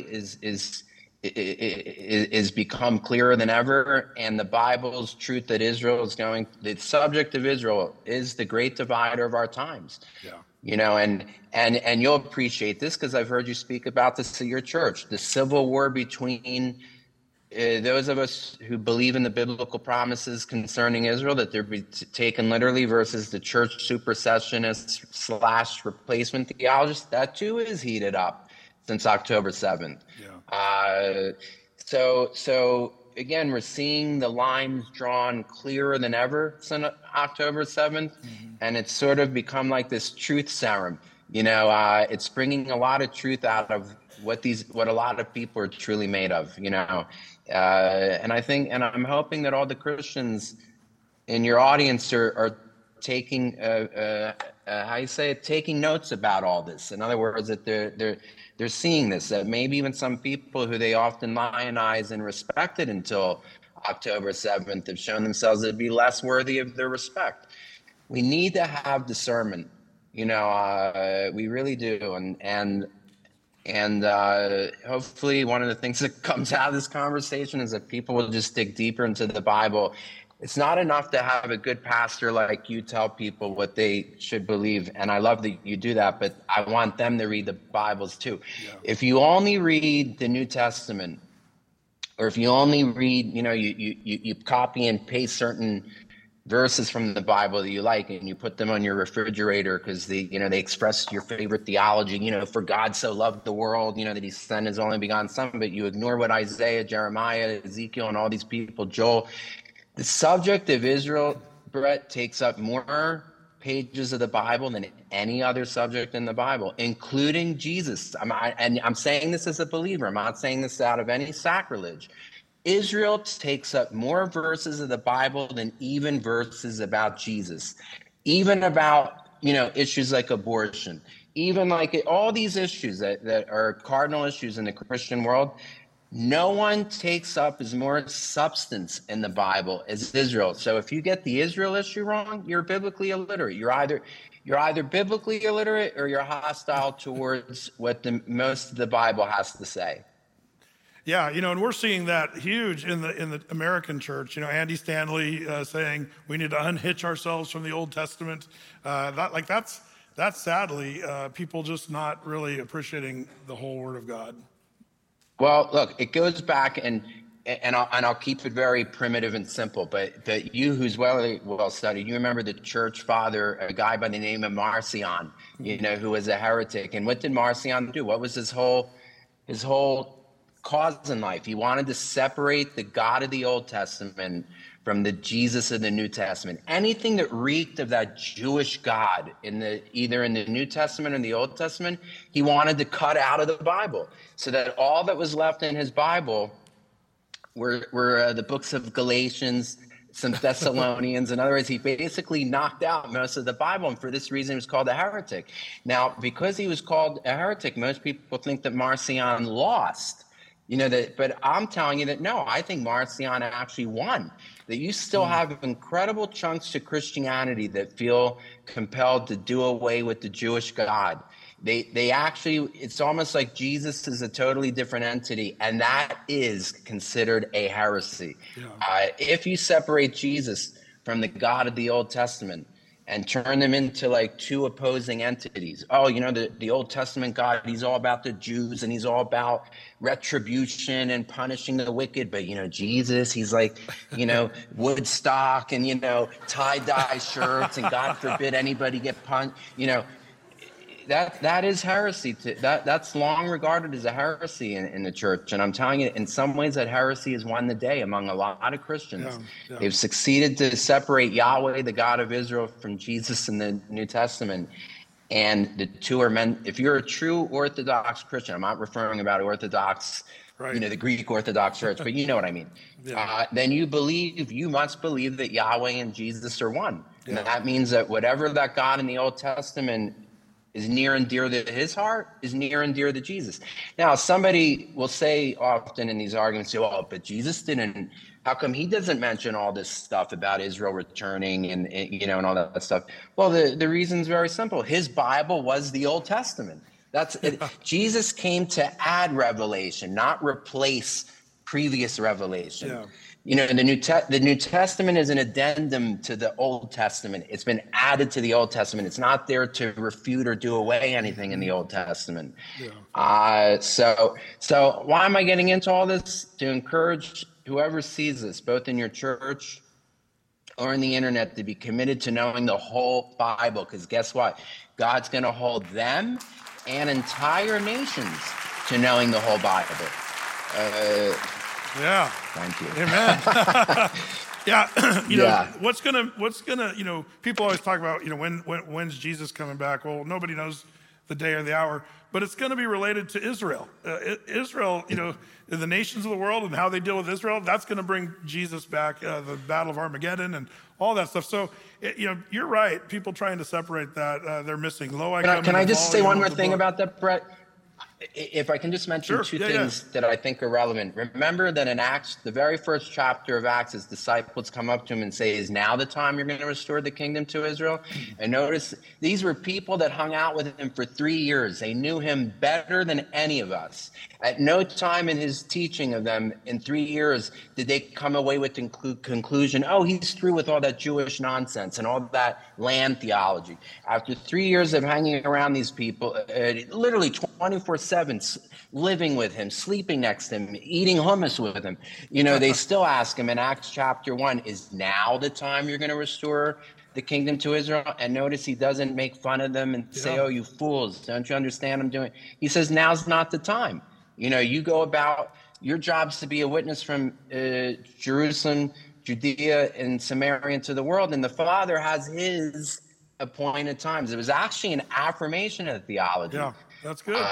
is become clearer than ever, and the Bible's truth that the subject of Israel is the great divider of our times. Yeah. And you'll appreciate this because I've heard you speak about this at your church, the civil war between those of us who believe in the biblical promises concerning Israel, that they're taken literally, versus the church supersessionist / replacement theologists. That too is heated up since October 7th. Yeah. So again, we're seeing the lines drawn clearer than ever since October 7th, and it's sort of become like this truth serum. It's bringing a lot of truth out of what a lot of people are truly made of. And I'm hoping that all the Christians in your audience are taking taking notes about all this. In other words, that they're seeing this, that maybe even some people who they often lionize and respected until October 7th have shown themselves to be less worthy of their respect. We need to have discernment, we really do. And hopefully one of the things that comes out of this conversation is that people will just dig deeper into the Bible. It's not enough to have a good pastor like you tell people what they should believe, and I love that you do that, but I want them to read the Bibles too. Yeah. If you only read the New Testament, or if you only read, you copy and paste certain verses from the Bible that you like, and you put them on your refrigerator because they express your favorite theology, for God so loved the world, that he sent his only begotten son, but you ignore what Isaiah, Jeremiah, Ezekiel, and all these people, Joel. The subject of Israel, Brett, takes up more pages of the Bible than any other subject in the Bible, including Jesus. I'm saying this as a believer. I'm not saying this out of any sacrilege. Israel takes up more verses of the Bible than even verses about Jesus, even about, issues like abortion, even like all these issues that are cardinal issues in the Christian world. No one takes up as more substance in the Bible as Israel. So if you get the Israel issue wrong, you're biblically illiterate. You're either biblically illiterate or you're hostile towards what most of the Bible has to say. Yeah, and we're seeing that huge in the American church. Andy Stanley saying we need to unhitch ourselves from the Old Testament. That's sadly people just not really appreciating the whole Word of God. Well, look, it goes back, and I'll keep it very primitive and simple, but you, who's well studied, you remember the church father, a guy by the name of Marcion, who was a heretic. And what did Marcion do? What was his whole cause in life? He wanted to separate the God of the Old Testament from the Jesus of the New Testament. Anything that reeked of that Jewish God either in the New Testament or the Old Testament, he wanted to cut out of the Bible, so that all that was left in his Bible were the books of Galatians, some Thessalonians. In other words, he basically knocked out most of the Bible, and for this reason he was called a heretic. Now, because he was called a heretic, most people think that Marcion lost. But I'm telling you that no, I think Marcion actually won. That you still have incredible chunks to Christianity that feel compelled to do away with the Jewish God. They actually, it's almost like Jesus is a totally different entity, and that is considered a heresy. If you separate Jesus from the God of the Old Testament and turn them into like two opposing entities. Oh, the Old Testament God, he's all about the Jews and he's all about retribution and punishing the wicked. But, Jesus, he's like, Woodstock and, tie-dye shirts and God forbid anybody get punched, that is heresy. That's long regarded as a heresy in the church. And I'm telling you, in some ways, that heresy has won the day among a lot of Christians. Yeah. They've succeeded to separate Yahweh, the God of Israel, from Jesus in the New Testament. And the two are meant, if you're a true Orthodox Christian, I'm not referring about Orthodox, right, the Greek Orthodox Church, but you know what I mean. Yeah. Then you must believe that Yahweh and Jesus are one. Yeah. And that means that whatever that God in the Old Testament is near and dear to his heart, is near and dear to Jesus. Now, somebody will say often in these arguments, but Jesus didn't, how come he doesn't mention all this stuff about Israel returning and and all that stuff? Well, the reason's very simple. His Bible was the Old Testament. Jesus came to add revelation, not replace previous revelation. Yeah. The New Testament is an addendum to the Old Testament. It's been added to the Old Testament. It's not there to refute or do away anything in the Old Testament. Yeah. So why am I getting into all this? To encourage whoever sees this, both in your church or in the internet, to be committed to knowing the whole Bible. Because guess what? God's going to hold them and entire nations to knowing the whole Bible. Yeah. Thank you. Amen. Yeah. What's gonna, people always talk about, when's Jesus coming back? Well, nobody knows the day or the hour, but it's going to be related to Israel. Israel, the nations of the world and how they deal with Israel, that's going to bring Jesus back, the Battle of Armageddon and all that stuff. So, you're right. People trying to separate that, they're missing. Can I just say one more thing about that, Brett? If I can just mention two things that I think are relevant. Remember that in Acts, the very first chapter of Acts, his disciples come up to him and say, is now the time you're going to restore the kingdom to Israel? And notice, these were people that hung out with him for 3 years. They knew him better than any of us. At no time in his teaching of them in 3 years did they come away with the conclusion, oh, he's through with all that Jewish nonsense and all that land theology. After 3 years of hanging around these people, literally 24/7, living with him, sleeping next to him, eating hummus with him, they still ask him in Acts chapter 1, is now the time you're going to restore the kingdom to Israel? And notice he doesn't make fun of them and say, oh, you fools, don't you understand I'm doing? He says, now's not the time. You go about, your job's to be a witness from Jerusalem, Judea, and Samaria to the world. And the Father has his appointed times. It was actually an affirmation of theology. Yeah, that's good.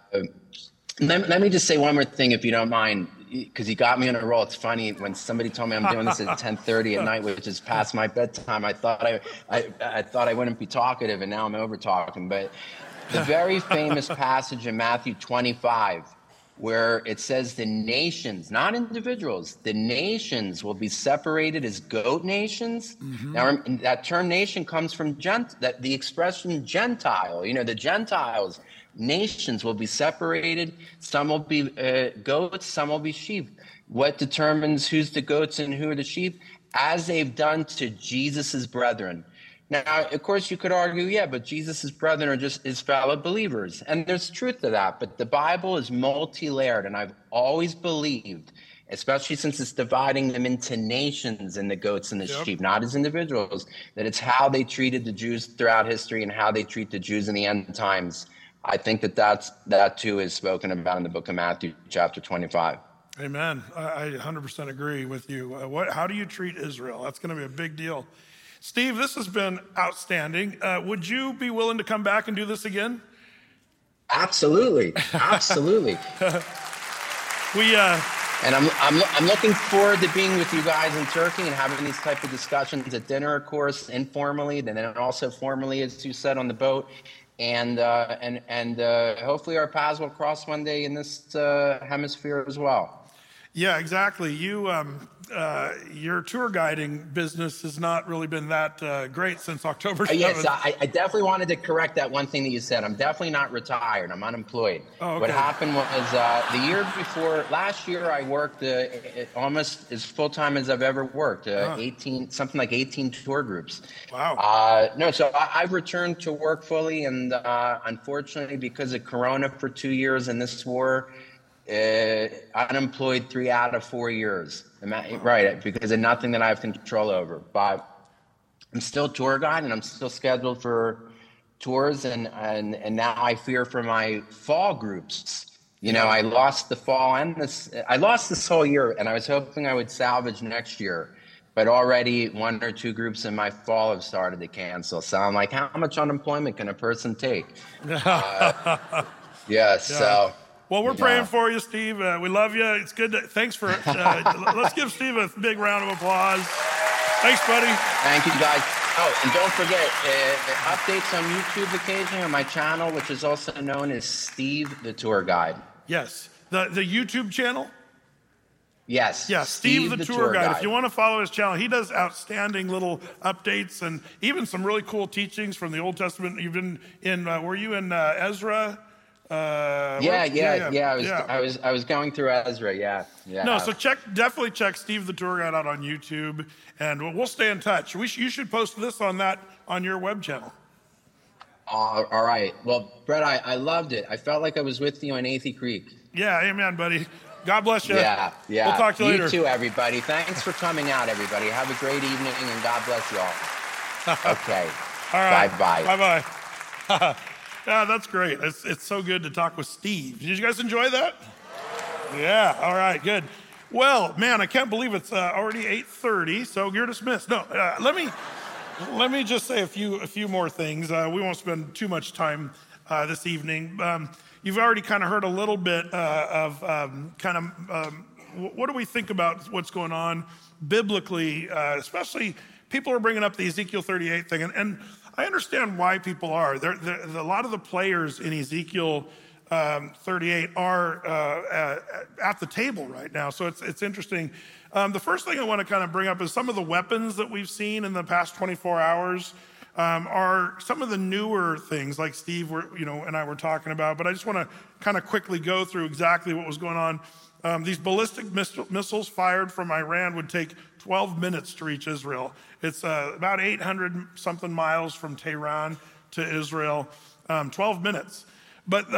Let me just say one more thing, if you don't mind, because you got me on a roll. It's funny, when somebody told me I'm doing this at 10:30 at night, which is past my bedtime, I thought I wouldn't be talkative, and now I'm over talking. But the very famous passage in Matthew 25, where it says the nations, not individuals, the nations will be separated as goat nations. Mm-hmm. Now, that term nation comes from the expression Gentile. The Gentiles, nations will be separated. Some will be goats, some will be sheep. What determines who's the goats and who are the sheep? As they've done to Jesus's brethren. Now, of course, you could argue, but Jesus's brethren are just his fellow believers. And there's truth to that. But the Bible is multi-layered. And I've always believed, especially since it's dividing them into nations and the goats and the sheep, not as individuals, that it's how they treated the Jews throughout history and how they treat the Jews in the end times. I think that too is spoken about in the book of Matthew, chapter 25. Amen. I 100% agree with you. How do you treat Israel? That's going to be a big deal. Steve, this has been outstanding. Would you be willing to come back and do this again? Absolutely. Absolutely. And I'm looking forward to being with you guys in Turkey and having these type of discussions at dinner, of course, informally, and then also formally, as you said, on the boat. and hopefully our paths will cross one day in this hemisphere as well. Yeah, exactly. Your tour guiding business has not really been that great since October 7th. Yes, I definitely wanted to correct that one thing that you said. I'm definitely not retired. I'm unemployed. Oh, okay. What happened was the year before, last year, I worked almost as full-time as I've ever worked, 18 tour groups. Wow. So I've returned to work fully, and unfortunately, because of Corona for 2 years and this war, unemployed 3 out of 4 years. Right, because of nothing that I have control over. But I'm still tour guide, and I'm still scheduled for tours, and now I fear for my fall groups. I lost the fall and I lost this whole year, and I was hoping I would salvage next year. But already 1 or 2 groups in my fall have started to cancel. So I'm like, how much unemployment can a person take? So. Well, we're praying for you, Steve. We love you. It's good. Thanks for. Let's give Steve a big round of applause. Thanks, buddy. Thank you, guys. Oh, and don't forget updates on YouTube occasionally on my channel, which is also known as Steve the Tour Guide. Yes, the YouTube channel. Yes. Yeah, Steve the Tour Guide. If you want to follow his channel, he does outstanding little updates and even some really cool teachings from the Old Testament. You've been in. Were you in Ezra? I was going through Ezra. Yeah. No, so definitely check Steve the Tour Guide out on YouTube, and we'll stay in touch. You should post this on your web channel. All right. Well, Brett, I loved it. I felt like I was with you on Athey Creek. Yeah, amen, buddy. God bless you. Yeah. We'll talk to you later. You too, everybody. Thanks for coming out, everybody. Have a great evening, and God bless you all. Okay. All right. Bye-bye. Bye-bye. Yeah, that's great. It's so good to talk with Steve. Did you guys enjoy that? Yeah, all right, good. Well, man, I can't believe it's already 8:30, so you're dismissed. No, let me just say a few more things. We won't spend too much time this evening. You've already kind of heard a little bit of what do we think about what's going on biblically, especially people are bringing up the Ezekiel 38 thing, and I understand why people are. A lot of the players in Ezekiel 38 are at the table right now, so it's interesting. The first thing I want to kind of bring up is some of the weapons that we've seen in the past 24 hours are some of the newer things, like Steve and I were talking about, but I just want to kind of quickly go through exactly what was going on. These ballistic missiles fired from Iran would take 12 minutes to reach Israel. It's about 800-something miles from Tehran to Israel, 12 minutes. But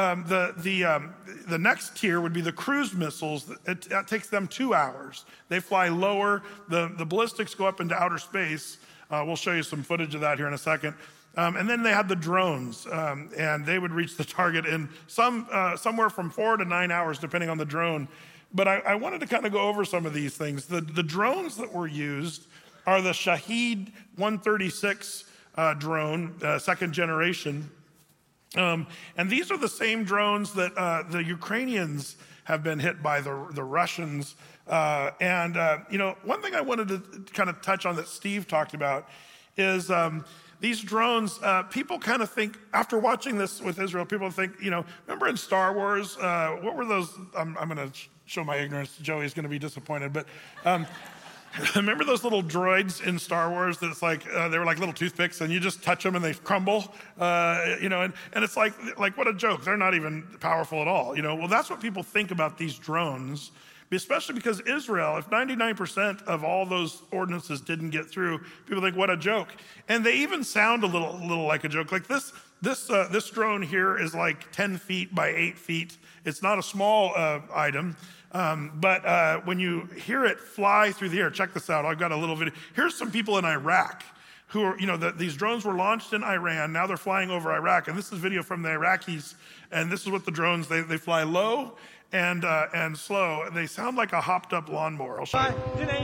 the next tier would be the cruise missiles. That takes them 2 hours. They fly lower. The ballistics go up into outer space. We'll show you some footage of that here in a second. And then they had the drones, and they would reach the target in somewhere from 4 to 9 hours, depending on the drone. But I wanted to kind of go over some of these things. The drones that were used are the Shahed 136 drone, second generation. And these are the same drones that the Ukrainians have been hit by the Russians. One thing I wanted to kind of touch on that Steve talked about is these drones, people kind of think, after watching this with Israel, people think, remember in Star Wars, what were those? I'm going to show my ignorance. Joey's going to be disappointed, but remember those little droids in Star Wars that's like, they were like little toothpicks and you just touch them and they crumble, and it's like what a joke. They're not even powerful at all, Well, that's what people think about these drones, especially because Israel, if 99% of all those ordinances didn't get through, people think, what a joke. And they even sound a little like a joke. Like this drone here is like 10 feet by 8 feet. It's not a small item. But when you hear it fly through the air, check this out. I've got a little video. Here's some people in Iraq who are, these drones were launched in Iran. Now they're flying over Iraq. And this is video from the Iraqis. And this is what the drones, they fly low and slow. They sound like a hopped up lawnmower. I'll show you.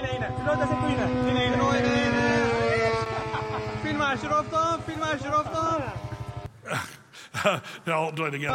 I'll do it again.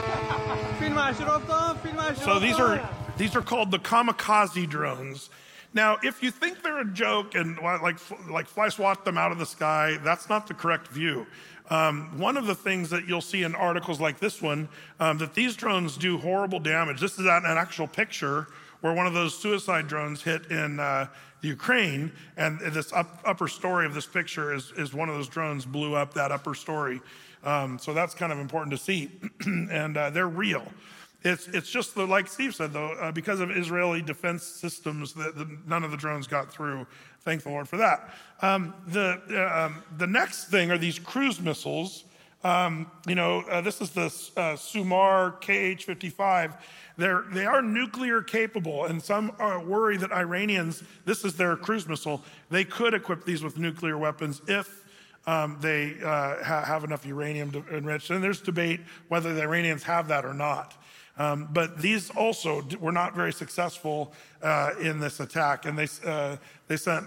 So these are called the kamikaze drones. Now, if you think they're a joke and like fly swat them out of the sky, that's not the correct view. One of the things that you'll see in articles like this one, that these drones do horrible damage. This is an actual picture where one of those suicide drones hit in Ukraine, and this upper story of this picture is one of those drones blew up that upper story. So that's kind of important to see, and they're real. It's just like Steve said, though, because of Israeli defense systems, none of the drones got through. Thank the Lord for that. The next thing are these cruise missiles. This is the Sumar KH-55. They are nuclear capable, and some are worried that Iranians, this is their cruise missile, they could equip these with nuclear weapons if they have enough uranium to enrich. And there's debate whether the Iranians have that or not. But these also were not very successful in this attack, and they sent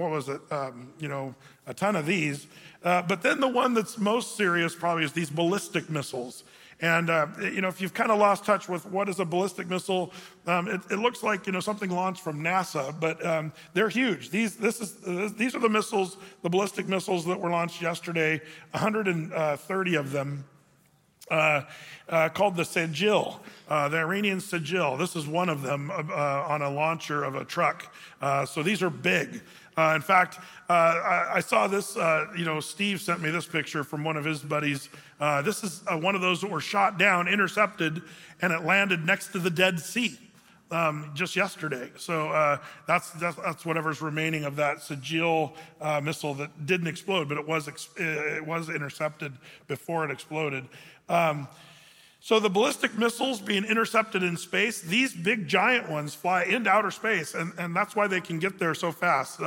a ton of these. But then the one that's most serious probably is these ballistic missiles. And if you've kind of lost touch with what is a ballistic missile, it looks like something launched from NASA, but they're huge. These are the missiles, the ballistic missiles that were launched yesterday. 130 of them. Called the Sajil, the Iranian Sajil. This is one of them on a launcher of a truck. So these are big. In fact, I saw this, Steve sent me this picture from one of his buddies. This is one of those that were shot down, intercepted, and it landed next to the Dead Sea just yesterday. So that's whatever's remaining of that Sajil missile that didn't explode, but it was intercepted before it exploded. So the ballistic missiles being intercepted in space, these big giant ones fly into outer space, and that's why they can get there so fast,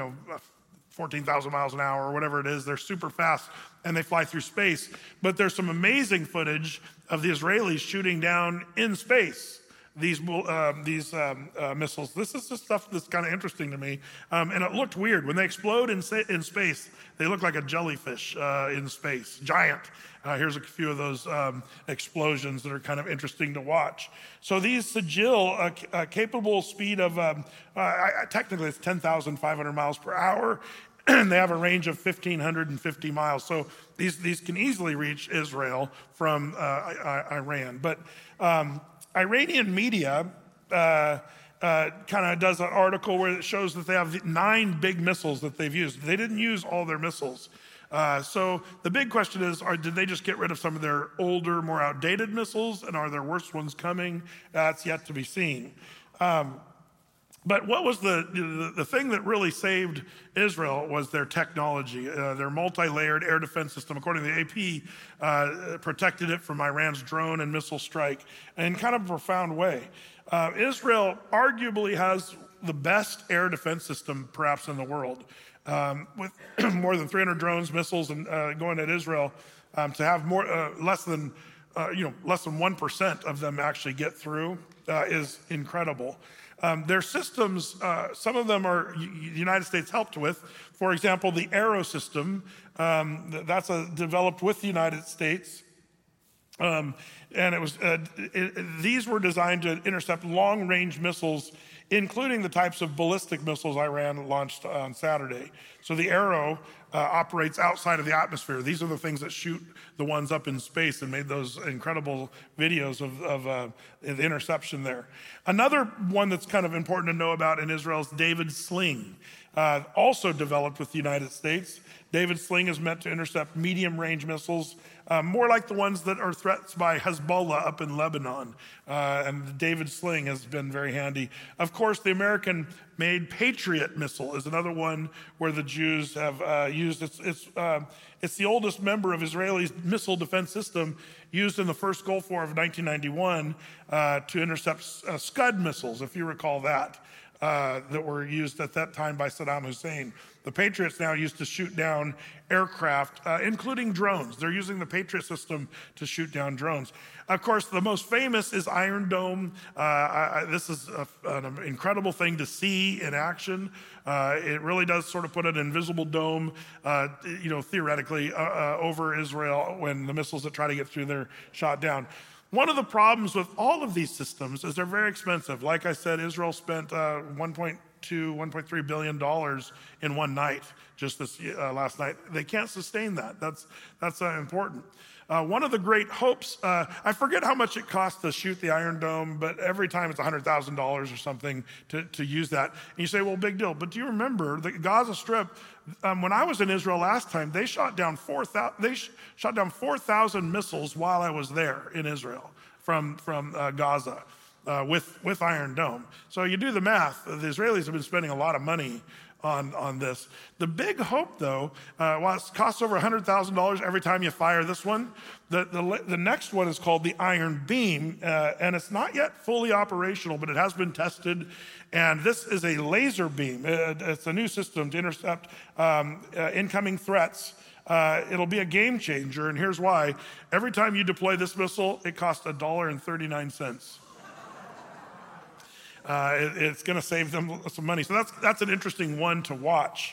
14,000 miles an hour or whatever it is. They're super fast, and they fly through space. But there's some amazing footage of the Israelis shooting down in space these missiles. This is the stuff that's kind of interesting to me, and it looked weird. When they explode in space, they look like a jellyfish in space, giant. Here's a few of those explosions that are kind of interesting to watch. So these Sajil, capable speed of, technically it's 10,500 miles per hour, and they have a range of 1,550 miles. So these can easily reach Israel from Iran. But Iranian media kind of does an article where it shows that they have 9 big missiles that they've used. They didn't use all their missiles. So the big question is, did they just get rid of some of their older, more outdated missiles, and are there worse ones coming? That's yet to be seen. But what was the thing that really saved Israel was their technology. Their multi-layered air defense system, according to the AP, protected it from Iran's drone and missile strike in kind of a profound way. Israel arguably has the best air defense system perhaps in the world. With more than 300 drones, missiles, and going at Israel, to have less than 1% of them actually get through is incredible. Their systems, some of them are the United States helped with. For example, the Arrow system, that's developed with the United States. And it was these were designed to intercept long-range missiles, including the types of ballistic missiles Iran launched on Saturday. So the Arrow operates outside of the atmosphere. These are the things that shoot the ones up in space and made those incredible videos of the interception there. Another one that's kind of important to know about in Israel is David Sling, also developed with the United States. David Sling is meant to intercept medium-range missiles, more like the ones that are threats by Hezbollah up in Lebanon. And the David Sling has been very handy. Of course, the American-made Patriot missile is another one where the Jews have used. It's the oldest member of Israel's missile defense system, used in the first Gulf War of 1991 to intercept Scud missiles, if you recall that were used at that time by Saddam Hussein. The Patriots now used to shoot down aircraft, including drones. They're using the Patriot system to shoot down drones. Of course, the most famous is Iron Dome. This is an incredible thing to see in action. It really does sort of put an invisible dome, theoretically, over Israel when the missiles that try to get through there shot down. One of the problems with all of these systems is they're very expensive. Like I said, Israel spent $1.8 1.3 billion dollars in one night, just this last night. They can't sustain that. That's important. One of the great hopes, I forget how much it costs to shoot the Iron Dome, but every time it's $100,000 or something to use that. And you say, well, big deal. But do you remember the Gaza Strip? When I was in Israel last time, they shot down 4,000 missiles while I was there in Israel from Gaza with Iron Dome. So you do the math. The Israelis have been spending a lot of money on this. The big hope, though, while it costs over $100,000 every time you fire this one, the next one is called the Iron Beam, and it's not yet fully operational, but it has been tested. And this is a laser beam. It's a new system to intercept incoming threats. It'll be a game changer, and here's why. Every time you deploy this missile, it costs $1.39. It's going to save them some money. So that's an interesting one to watch.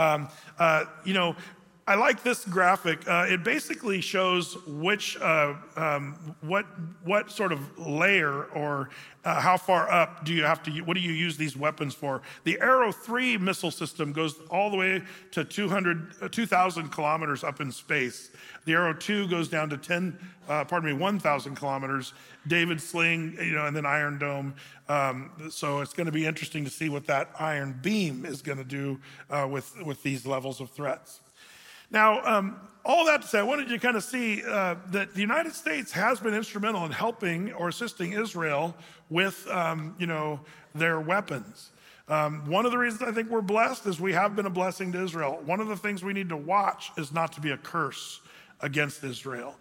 I like this graphic. It basically shows which what sort of layer or how far up do you have to, what do you use these weapons for? The Arrow 3 missile system goes all the way to 2,000 kilometers up in space. The Arrow 2 goes down to 1,000 kilometers. David Sling, and then Iron Dome. So it's going to be interesting to see what that Iron Beam is going to do with these levels of threats. Now, all that to say, I wanted you to kind of see that the United States has been instrumental in helping or assisting Israel with, their weapons. One of the reasons I think we're blessed is we have been a blessing to Israel. One of the things we need to watch is not to be a curse against Israel.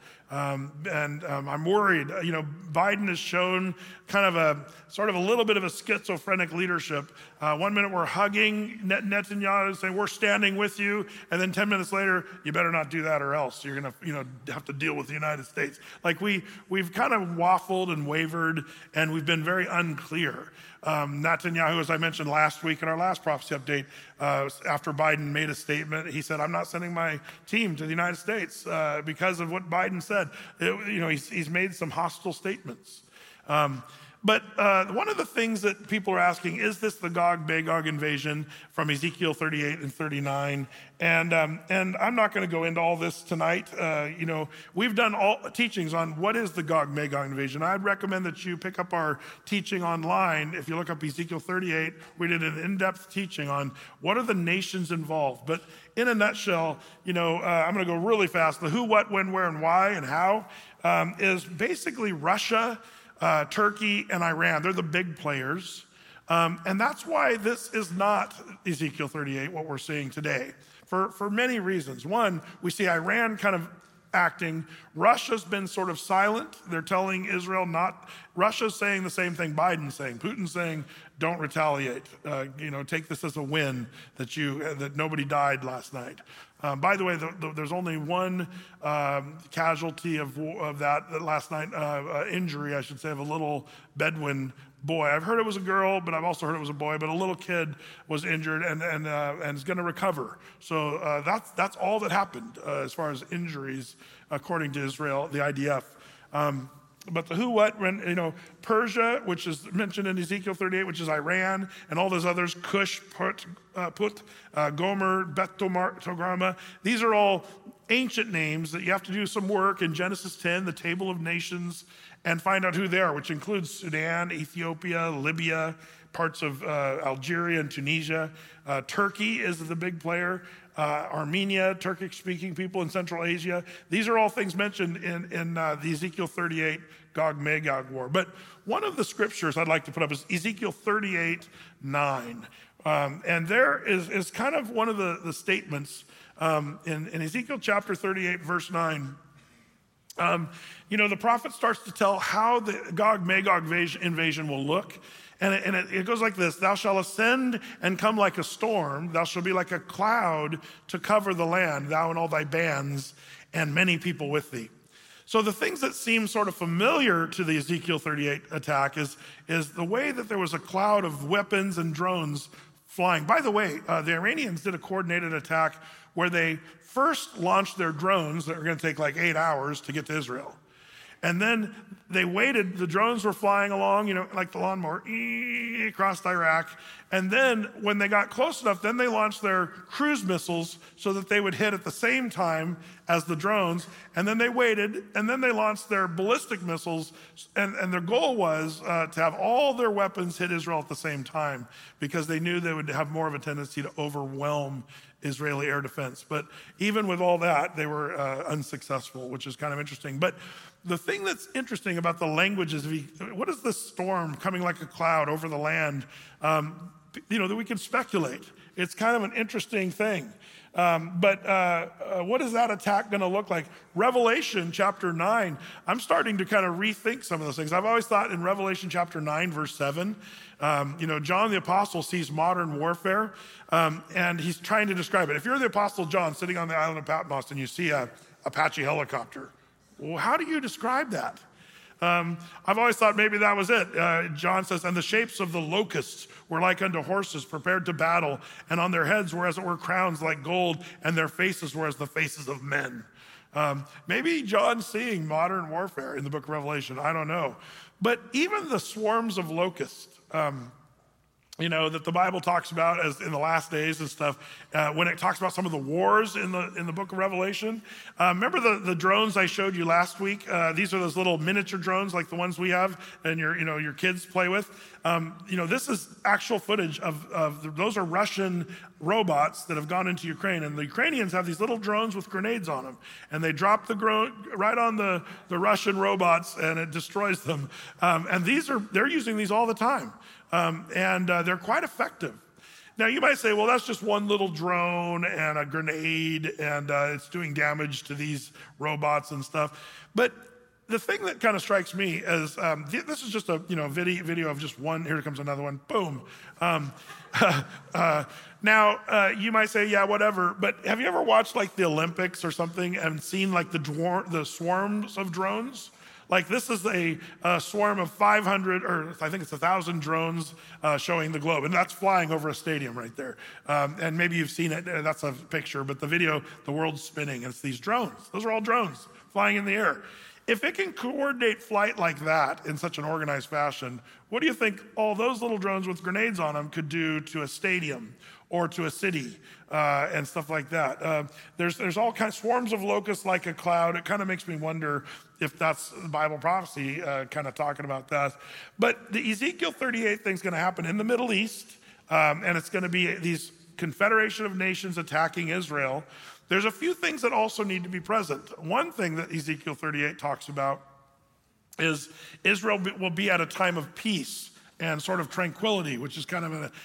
I'm worried. Biden has shown kind of a little bit of a schizophrenic leadership. 1 minute we're hugging Netanyahu, saying we're standing with you, and then 10 minutes later, you better not do that or else you're going to, have to deal with the United States. Like we've kind of waffled and wavered, and we've been very unclear. Netanyahu, as I mentioned last week in our last prophecy update, after Biden made a statement, he said, I'm not sending my team to the United States because of what Biden said. He's made some hostile statements. But one of the things that people are asking, is this the Gog-Magog invasion from Ezekiel 38 and 39? And I'm not going to go into all this tonight. We've done all teachings on what is the Gog-Magog invasion. I'd recommend that you pick up our teaching online. If you look up Ezekiel 38, we did an in-depth teaching on what are the nations involved. But in a nutshell, I'm going to go really fast. The who, what, when, where, and why, and how is basically Russia, Turkey, and Iran. They're the big players. And that's why this is not Ezekiel 38, what we're seeing today, for many reasons. One, we see Iran kind of acting. Russia's been sort of silent. They're telling Israel not. Russia's saying the same thing Biden's saying. Putin's saying, don't retaliate. Take this as a win that nobody died last night. By the way, there's only one casualty of that last night, injury, I should say, of a little Bedouin boy. I've heard it was a girl, but I've also heard it was a boy. But a little kid was injured and is going to recover. So that's all that happened as far as injuries, according to Israel, the IDF. But the who, what, when, Persia, which is mentioned in Ezekiel 38, which is Iran, and all those others, Cush, Put, Gomer, Beth Togarmah. These are all ancient names that you have to do some work in Genesis 10, the Table of Nations, and find out who they are, which includes Sudan, Ethiopia, Libya, parts of Algeria and Tunisia. Turkey is the big player. Armenia, Turkic-speaking people in Central Asia. These are all things mentioned in the Ezekiel 38 Gog-Magog war. But one of the scriptures I'd like to put up is Ezekiel 38:9. And there is kind of one of the statements in Ezekiel chapter 38, verse 9. The prophet starts to tell how the Gog-Magog invasion will look. And it goes like this: thou shalt ascend and come like a storm. Thou shalt be like a cloud to cover the land, thou and all thy bands, and many people with thee. So the things that seem sort of familiar to the Ezekiel 38 attack is the way that there was a cloud of weapons and drones flying. By the way, the Iranians did a coordinated attack where they first launched their drones that were going to take like 8 hours to get to Israel. And then they waited. The drones were flying along, like the lawnmower, across Iraq. And then when they got close enough, then they launched their cruise missiles so that they would hit at the same time as the drones. And then they waited, and then they launched their ballistic missiles. And their goal was to have all their weapons hit Israel at the same time, because they knew they would have more of a tendency to overwhelm Israeli air defense. But even with all that, they were unsuccessful, which is kind of interesting. But the thing that's interesting about the language is, what is this storm coming like a cloud over the land? That we can speculate. It's kind of an interesting thing. But what is that attack going to look like? Revelation chapter 9, I'm starting to kind of rethink some of those things. I've always thought in Revelation chapter 9, verse 7, John the Apostle sees modern warfare, and he's trying to describe it. If you're the Apostle John sitting on the island of Patmos and you see a Apache helicopter, well, how do you describe that? I've always thought maybe that was it. John says, and the shapes of the locusts were like unto horses prepared to battle, and on their heads were as it were crowns like gold, and their faces were as the faces of men. Maybe John's seeing modern warfare in the book of Revelation. I don't know. But even the swarms of locusts, that the Bible talks about as in the last days and stuff, when it talks about some of the wars in the book of Revelation. Remember the drones I showed you last week? These are those little miniature drones like the ones we have and your kids play with. This is actual footage of those are Russian robots that have gone into Ukraine, and the Ukrainians have these little drones with grenades on them, and they drop the right on the Russian robots, and it destroys them. And they're using these all the time. And they're quite effective. Now, you might say, well, that's just one little drone and a grenade, and it's doing damage to these robots and stuff. But the thing that kind of strikes me is, this is just a video of just one. Here comes another one. Boom. Now, you might say, yeah, whatever. But have you ever watched like the Olympics or something and seen like the swarms of drones? Like this is a swarm of 500, or I think it's 1,000 drones showing the globe. And that's flying over a stadium right there. And maybe you've seen it. That's a picture. But the video, the world's spinning. And it's these drones. Those are all drones flying in the air. If it can coordinate flight like that in such an organized fashion, what do you think all those little drones with grenades on them could do to a stadium or to a city and stuff like that? There's all kinds of swarms of locusts like a cloud. It kind of makes me wonder if that's Bible prophecy kind of talking about that. But the Ezekiel 38 thing's going to happen in the Middle East, and it's going to be these confederation of nations attacking Israel. There's a few things that also need to be present. One thing that Ezekiel 38 talks about is Israel will be at a time of peace and sort of tranquility, which is kind of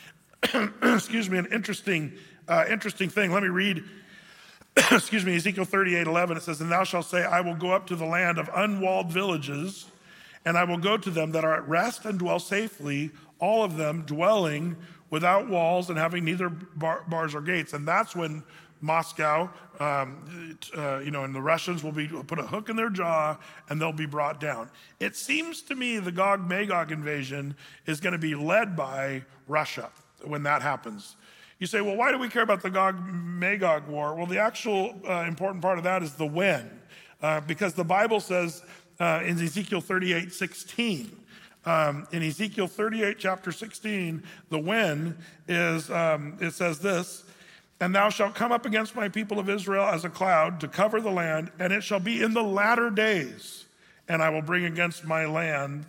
an interesting thing. Let me read, Ezekiel 38:11. It says, and thou shalt say, I will go up to the land of unwalled villages, and I will go to them that are at rest and dwell safely, all of them dwelling without walls and having neither bars or gates. And that's when Moscow, and the Russians will put a hook in their jaw and they'll be brought down. It seems to me the Gog-Magog invasion is going to be led by Russia when that happens. You say, well, why do we care about the Gog-Magog war? Well, the actual important part of that is the when, because the Bible says in Ezekiel 38:16, in Ezekiel 38, chapter 16, the when is, it says this, and thou shalt come up against my people of Israel as a cloud to cover the land, and it shall be in the latter days, and I will bring thee against my land,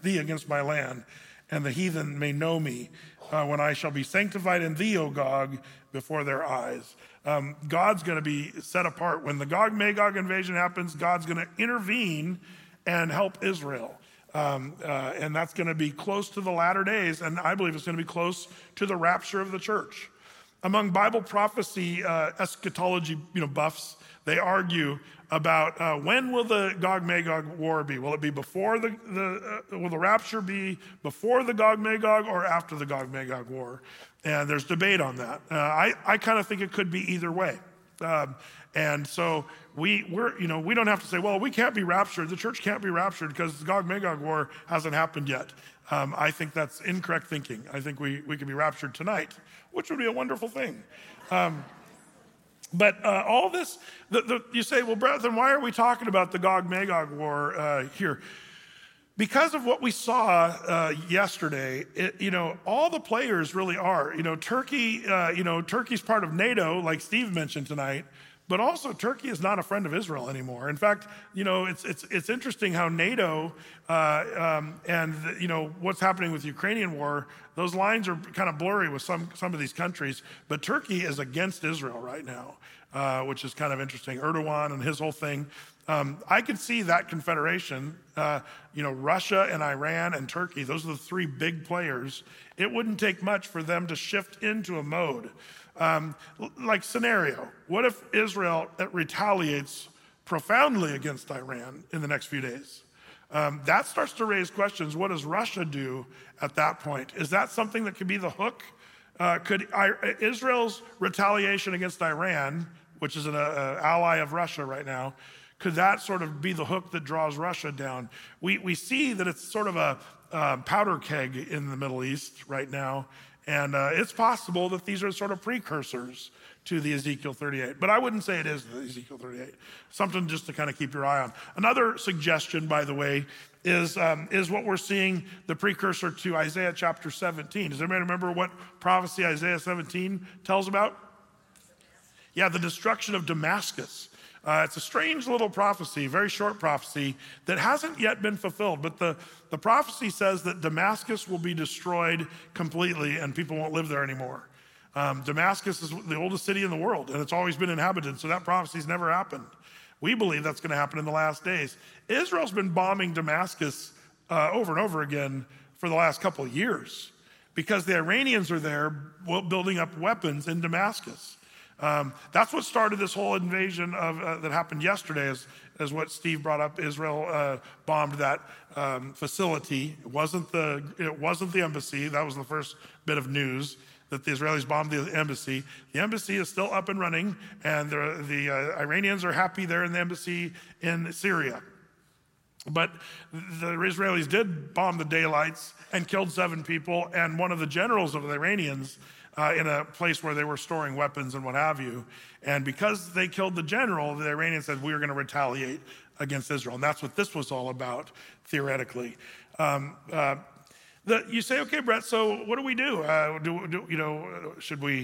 and the heathen may know me, when I shall be sanctified in thee, O Gog, before their eyes. God's going to be set apart. When the Gog-Magog invasion happens, God's going to intervene and help Israel. And that's going to be close to the latter days, and I believe it's going to be close to the rapture of the church. Among Bible prophecy eschatology buffs, they argue about when will the Gog-Magog war be? Will it be before will the rapture be before the Gog-Magog or after the Gog-Magog war? And there's debate on that. I kind of think it could be either way. And so we don't have to say, well, we can't be raptured. The church can't be raptured because the Gog-Magog war hasn't happened yet. I think that's incorrect thinking. I think we can be raptured tonight, which would be a wonderful thing. But all this, you say, well, Brett, then why are we talking about the Gog-Magog war here? Because of what we saw yesterday, all the players really are. Turkey, Turkey's part of NATO, like Steve mentioned tonight, but also Turkey is not a friend of Israel anymore. In fact, it's interesting how NATO and what's happening with the Ukrainian war, those lines are kind of blurry with some of these countries, but Turkey is against Israel right now, which is kind of interesting. Erdogan and his whole thing. I could see that confederation, Russia and Iran and Turkey, those are the three big players. It wouldn't take much for them to shift into a mode. Like scenario, what if Israel retaliates profoundly against Iran in the next few days? That starts to raise questions. What does Russia do at that point? Is that something that could be the hook? Could Israel's retaliation against Iran, which is an ally of Russia right now, could that sort of be the hook that draws Russia down? We see that it's sort of a powder keg in the Middle East right now, and it's possible that these are sort of precursors to the Ezekiel 38. But I wouldn't say it is the Ezekiel 38. Something just to kind of keep your eye on. Another suggestion, by the way, is what we're seeing, the precursor to Isaiah chapter 17. Does anybody remember what prophecy Isaiah 17 tells about? Yeah, the destruction of Damascus. It's a strange little prophecy, very short prophecy that hasn't yet been fulfilled. But the prophecy says that Damascus will be destroyed completely and people won't live there anymore. Damascus is the oldest city in the world and it's always been inhabited. So that prophecy's never happened. We believe that's going to happen in the last days. Israel's been bombing Damascus over and over again for the last couple of years because the Iranians are there building up weapons in Damascus. That's what started this whole invasion that happened yesterday, as what Steve brought up. Israel bombed that facility. It wasn't the embassy. That was the first bit of news, that the Israelis bombed the embassy. The embassy is still up and running, and the Iranians are happy they're in the embassy in Syria. But the Israelis did bomb the daylights and killed 7 people, and one of the generals of the Iranians in a place where they were storing weapons and what have you. And because they killed the general, the Iranians said, we are going to retaliate against Israel. And that's what this was all about, theoretically. You say, okay, Brett, so what do we do? Should we,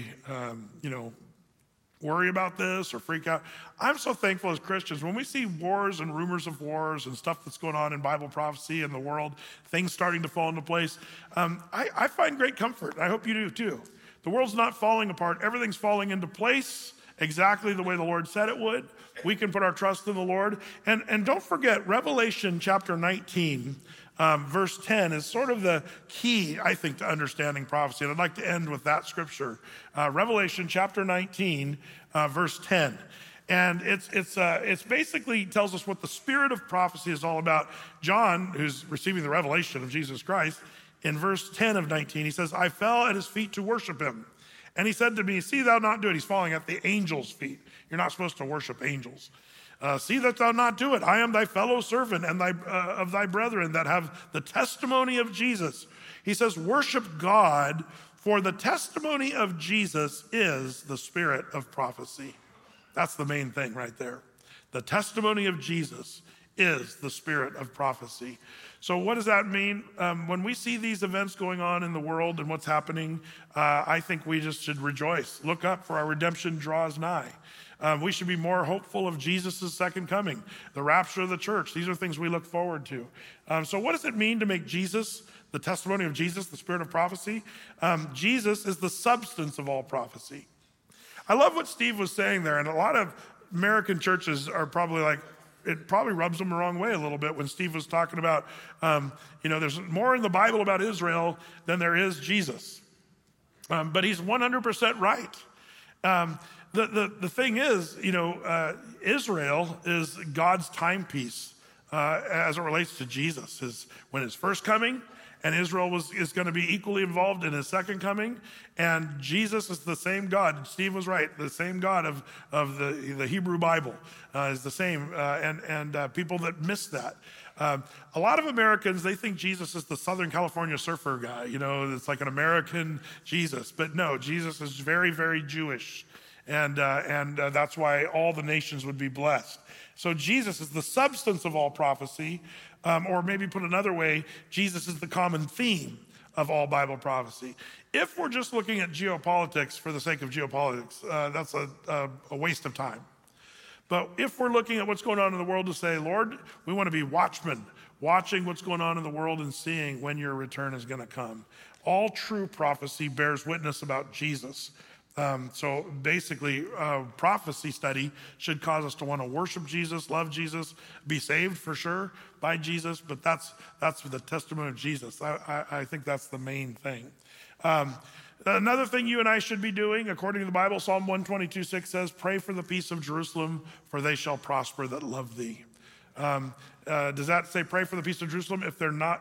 worry about this or freak out? I'm so thankful as Christians when we see wars and rumors of wars and stuff that's going on in Bible prophecy in the world, things starting to fall into place. I find great comfort. I hope you do too. The world's not falling apart. Everything's falling into place exactly the way the Lord said it would. We can put our trust in the Lord. And don't forget, Revelation chapter 19, verse 10 is sort of the key, I think, to understanding prophecy. And I'd like to end with that scripture. Revelation chapter 19, verse 10. And it's basically tells us what the spirit of prophecy is all about. John, who's receiving the revelation of Jesus Christ, in verse 10 of 19, he says, I fell at his feet to worship him. And he said to me, see thou not do it. He's falling at the angels' feet. You're not supposed to worship angels. See that thou not do it. I am thy fellow servant and of thy brethren that have the testimony of Jesus. He says, worship God, for the testimony of Jesus is the spirit of prophecy. That's the main thing right there. The testimony of Jesus is the spirit of prophecy. So what does that mean? When we see these events going on in the world and what's happening, I think we just should rejoice. Look up, for our redemption draws nigh. We should be more hopeful of Jesus' second coming, the rapture of the church. These are things we look forward to. So what does it mean to make Jesus, the testimony of Jesus, the spirit of prophecy? Jesus is the substance of all prophecy. I love what Steve was saying there, and a lot of American churches are probably like, it probably rubs them the wrong way a little bit when Steve was talking about, there's more in the Bible about Israel than there is Jesus. But he's 100% right. The thing is, Israel is God's timepiece as it relates to Jesus. When his first coming, and Israel is going to be equally involved in his second coming, and Jesus is the same God. Steve was right. The same God of the Hebrew Bible is the same, and people that miss that. A lot of Americans, they think Jesus is the Southern California surfer guy. It's like an American Jesus. But no, Jesus is very, very Jewish. And that's why all the nations would be blessed. So Jesus is the substance of all prophecy, or maybe put another way, Jesus is the common theme of all Bible prophecy. If we're just looking at geopolitics for the sake of geopolitics, that's a waste of time. But if we're looking at what's going on in the world to say, Lord, we want to be watchmen, watching what's going on in the world and seeing when your return is going to come. All true prophecy bears witness about Jesus. So basically, prophecy study should cause us to want to worship Jesus, love Jesus, be saved for sure by Jesus, but that's the testimony of Jesus. I think that's the main thing. Another thing you and I should be doing, according to the Bible, Psalm 122:6 says, pray for the peace of Jerusalem, for they shall prosper that love thee. Does that say pray for the peace of Jerusalem if they're not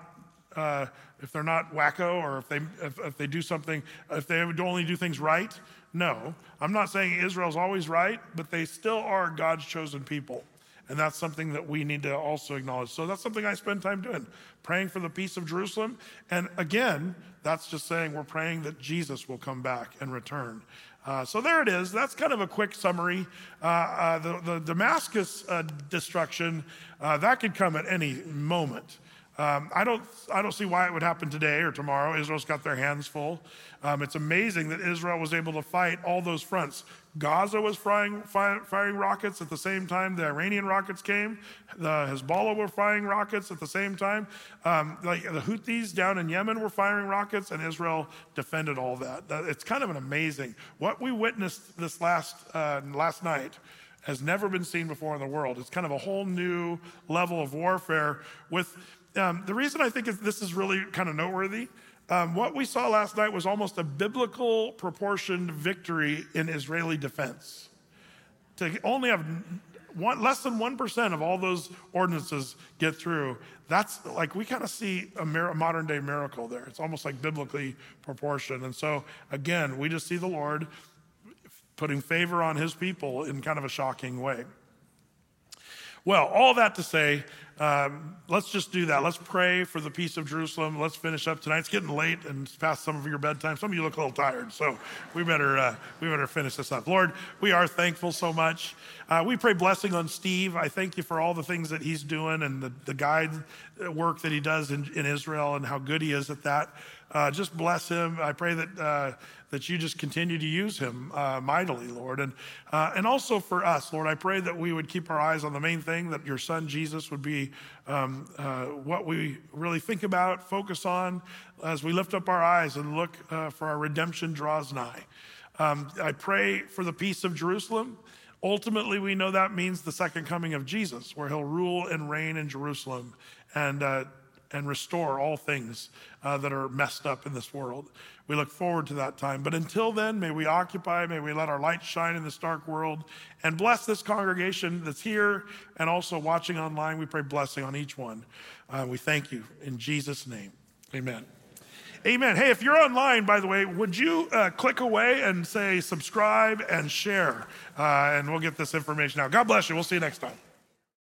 wacko, or if they do something, if they only do things right? No, I'm not saying Israel's always right, but they still are God's chosen people. And that's something that we need to also acknowledge. So that's something I spend time doing, praying for the peace of Jerusalem. And again, that's just saying we're praying that Jesus will come back and return. So there it is. That's kind of a quick summary. The Damascus destruction, that could come at any moment. I don't see why it would happen today or tomorrow. Israel's got their hands full. It's amazing that Israel was able to fight all those fronts. Gaza was firing rockets at the same time the Iranian rockets came. The Hezbollah were firing rockets at the same time. Like the Houthis down in Yemen were firing rockets, and Israel defended all that. It's kind of an amazing. What we witnessed this last night has never been seen before in the world. It's kind of a whole new level of warfare with. The reason I think this is really kind of noteworthy, what we saw last night was almost a biblical proportioned victory in Israeli defense. To only have less than 1% of all those ordinances get through, that's like we kind of see a modern day miracle there. It's almost like biblically proportioned. And so again, we just see the Lord putting favor on his people in kind of a shocking way. Well, all that to say, let's just do that. Let's pray for the peace of Jerusalem. Let's finish up tonight. It's getting late and it's past some of your bedtime. Some of you look a little tired, so we better finish this up. Lord, we are thankful so much. We pray blessing on Steve. I thank you for all the things that he's doing and the guide work that he does in Israel and how good he is at that. Just bless him. I pray that you just continue to use him mightily, Lord. And also for us, Lord, I pray that we would keep our eyes on the main thing, that your son Jesus would be what we really think about, focus on as we lift up our eyes and look for our redemption draws nigh. I pray for the peace of Jerusalem. Ultimately, we know that means the second coming of Jesus, where he'll rule and reign in Jerusalem and restore all things that are messed up in this world. We look forward to that time. But until then, may we occupy, may we let our light shine in this dark world, and bless this congregation that's here and also watching online. We pray blessing on each one. We thank you in Jesus' name. Amen. Amen. Hey, if you're online, by the way, would you click away and say subscribe and share, and we'll get this information out. God bless you. We'll see you next time.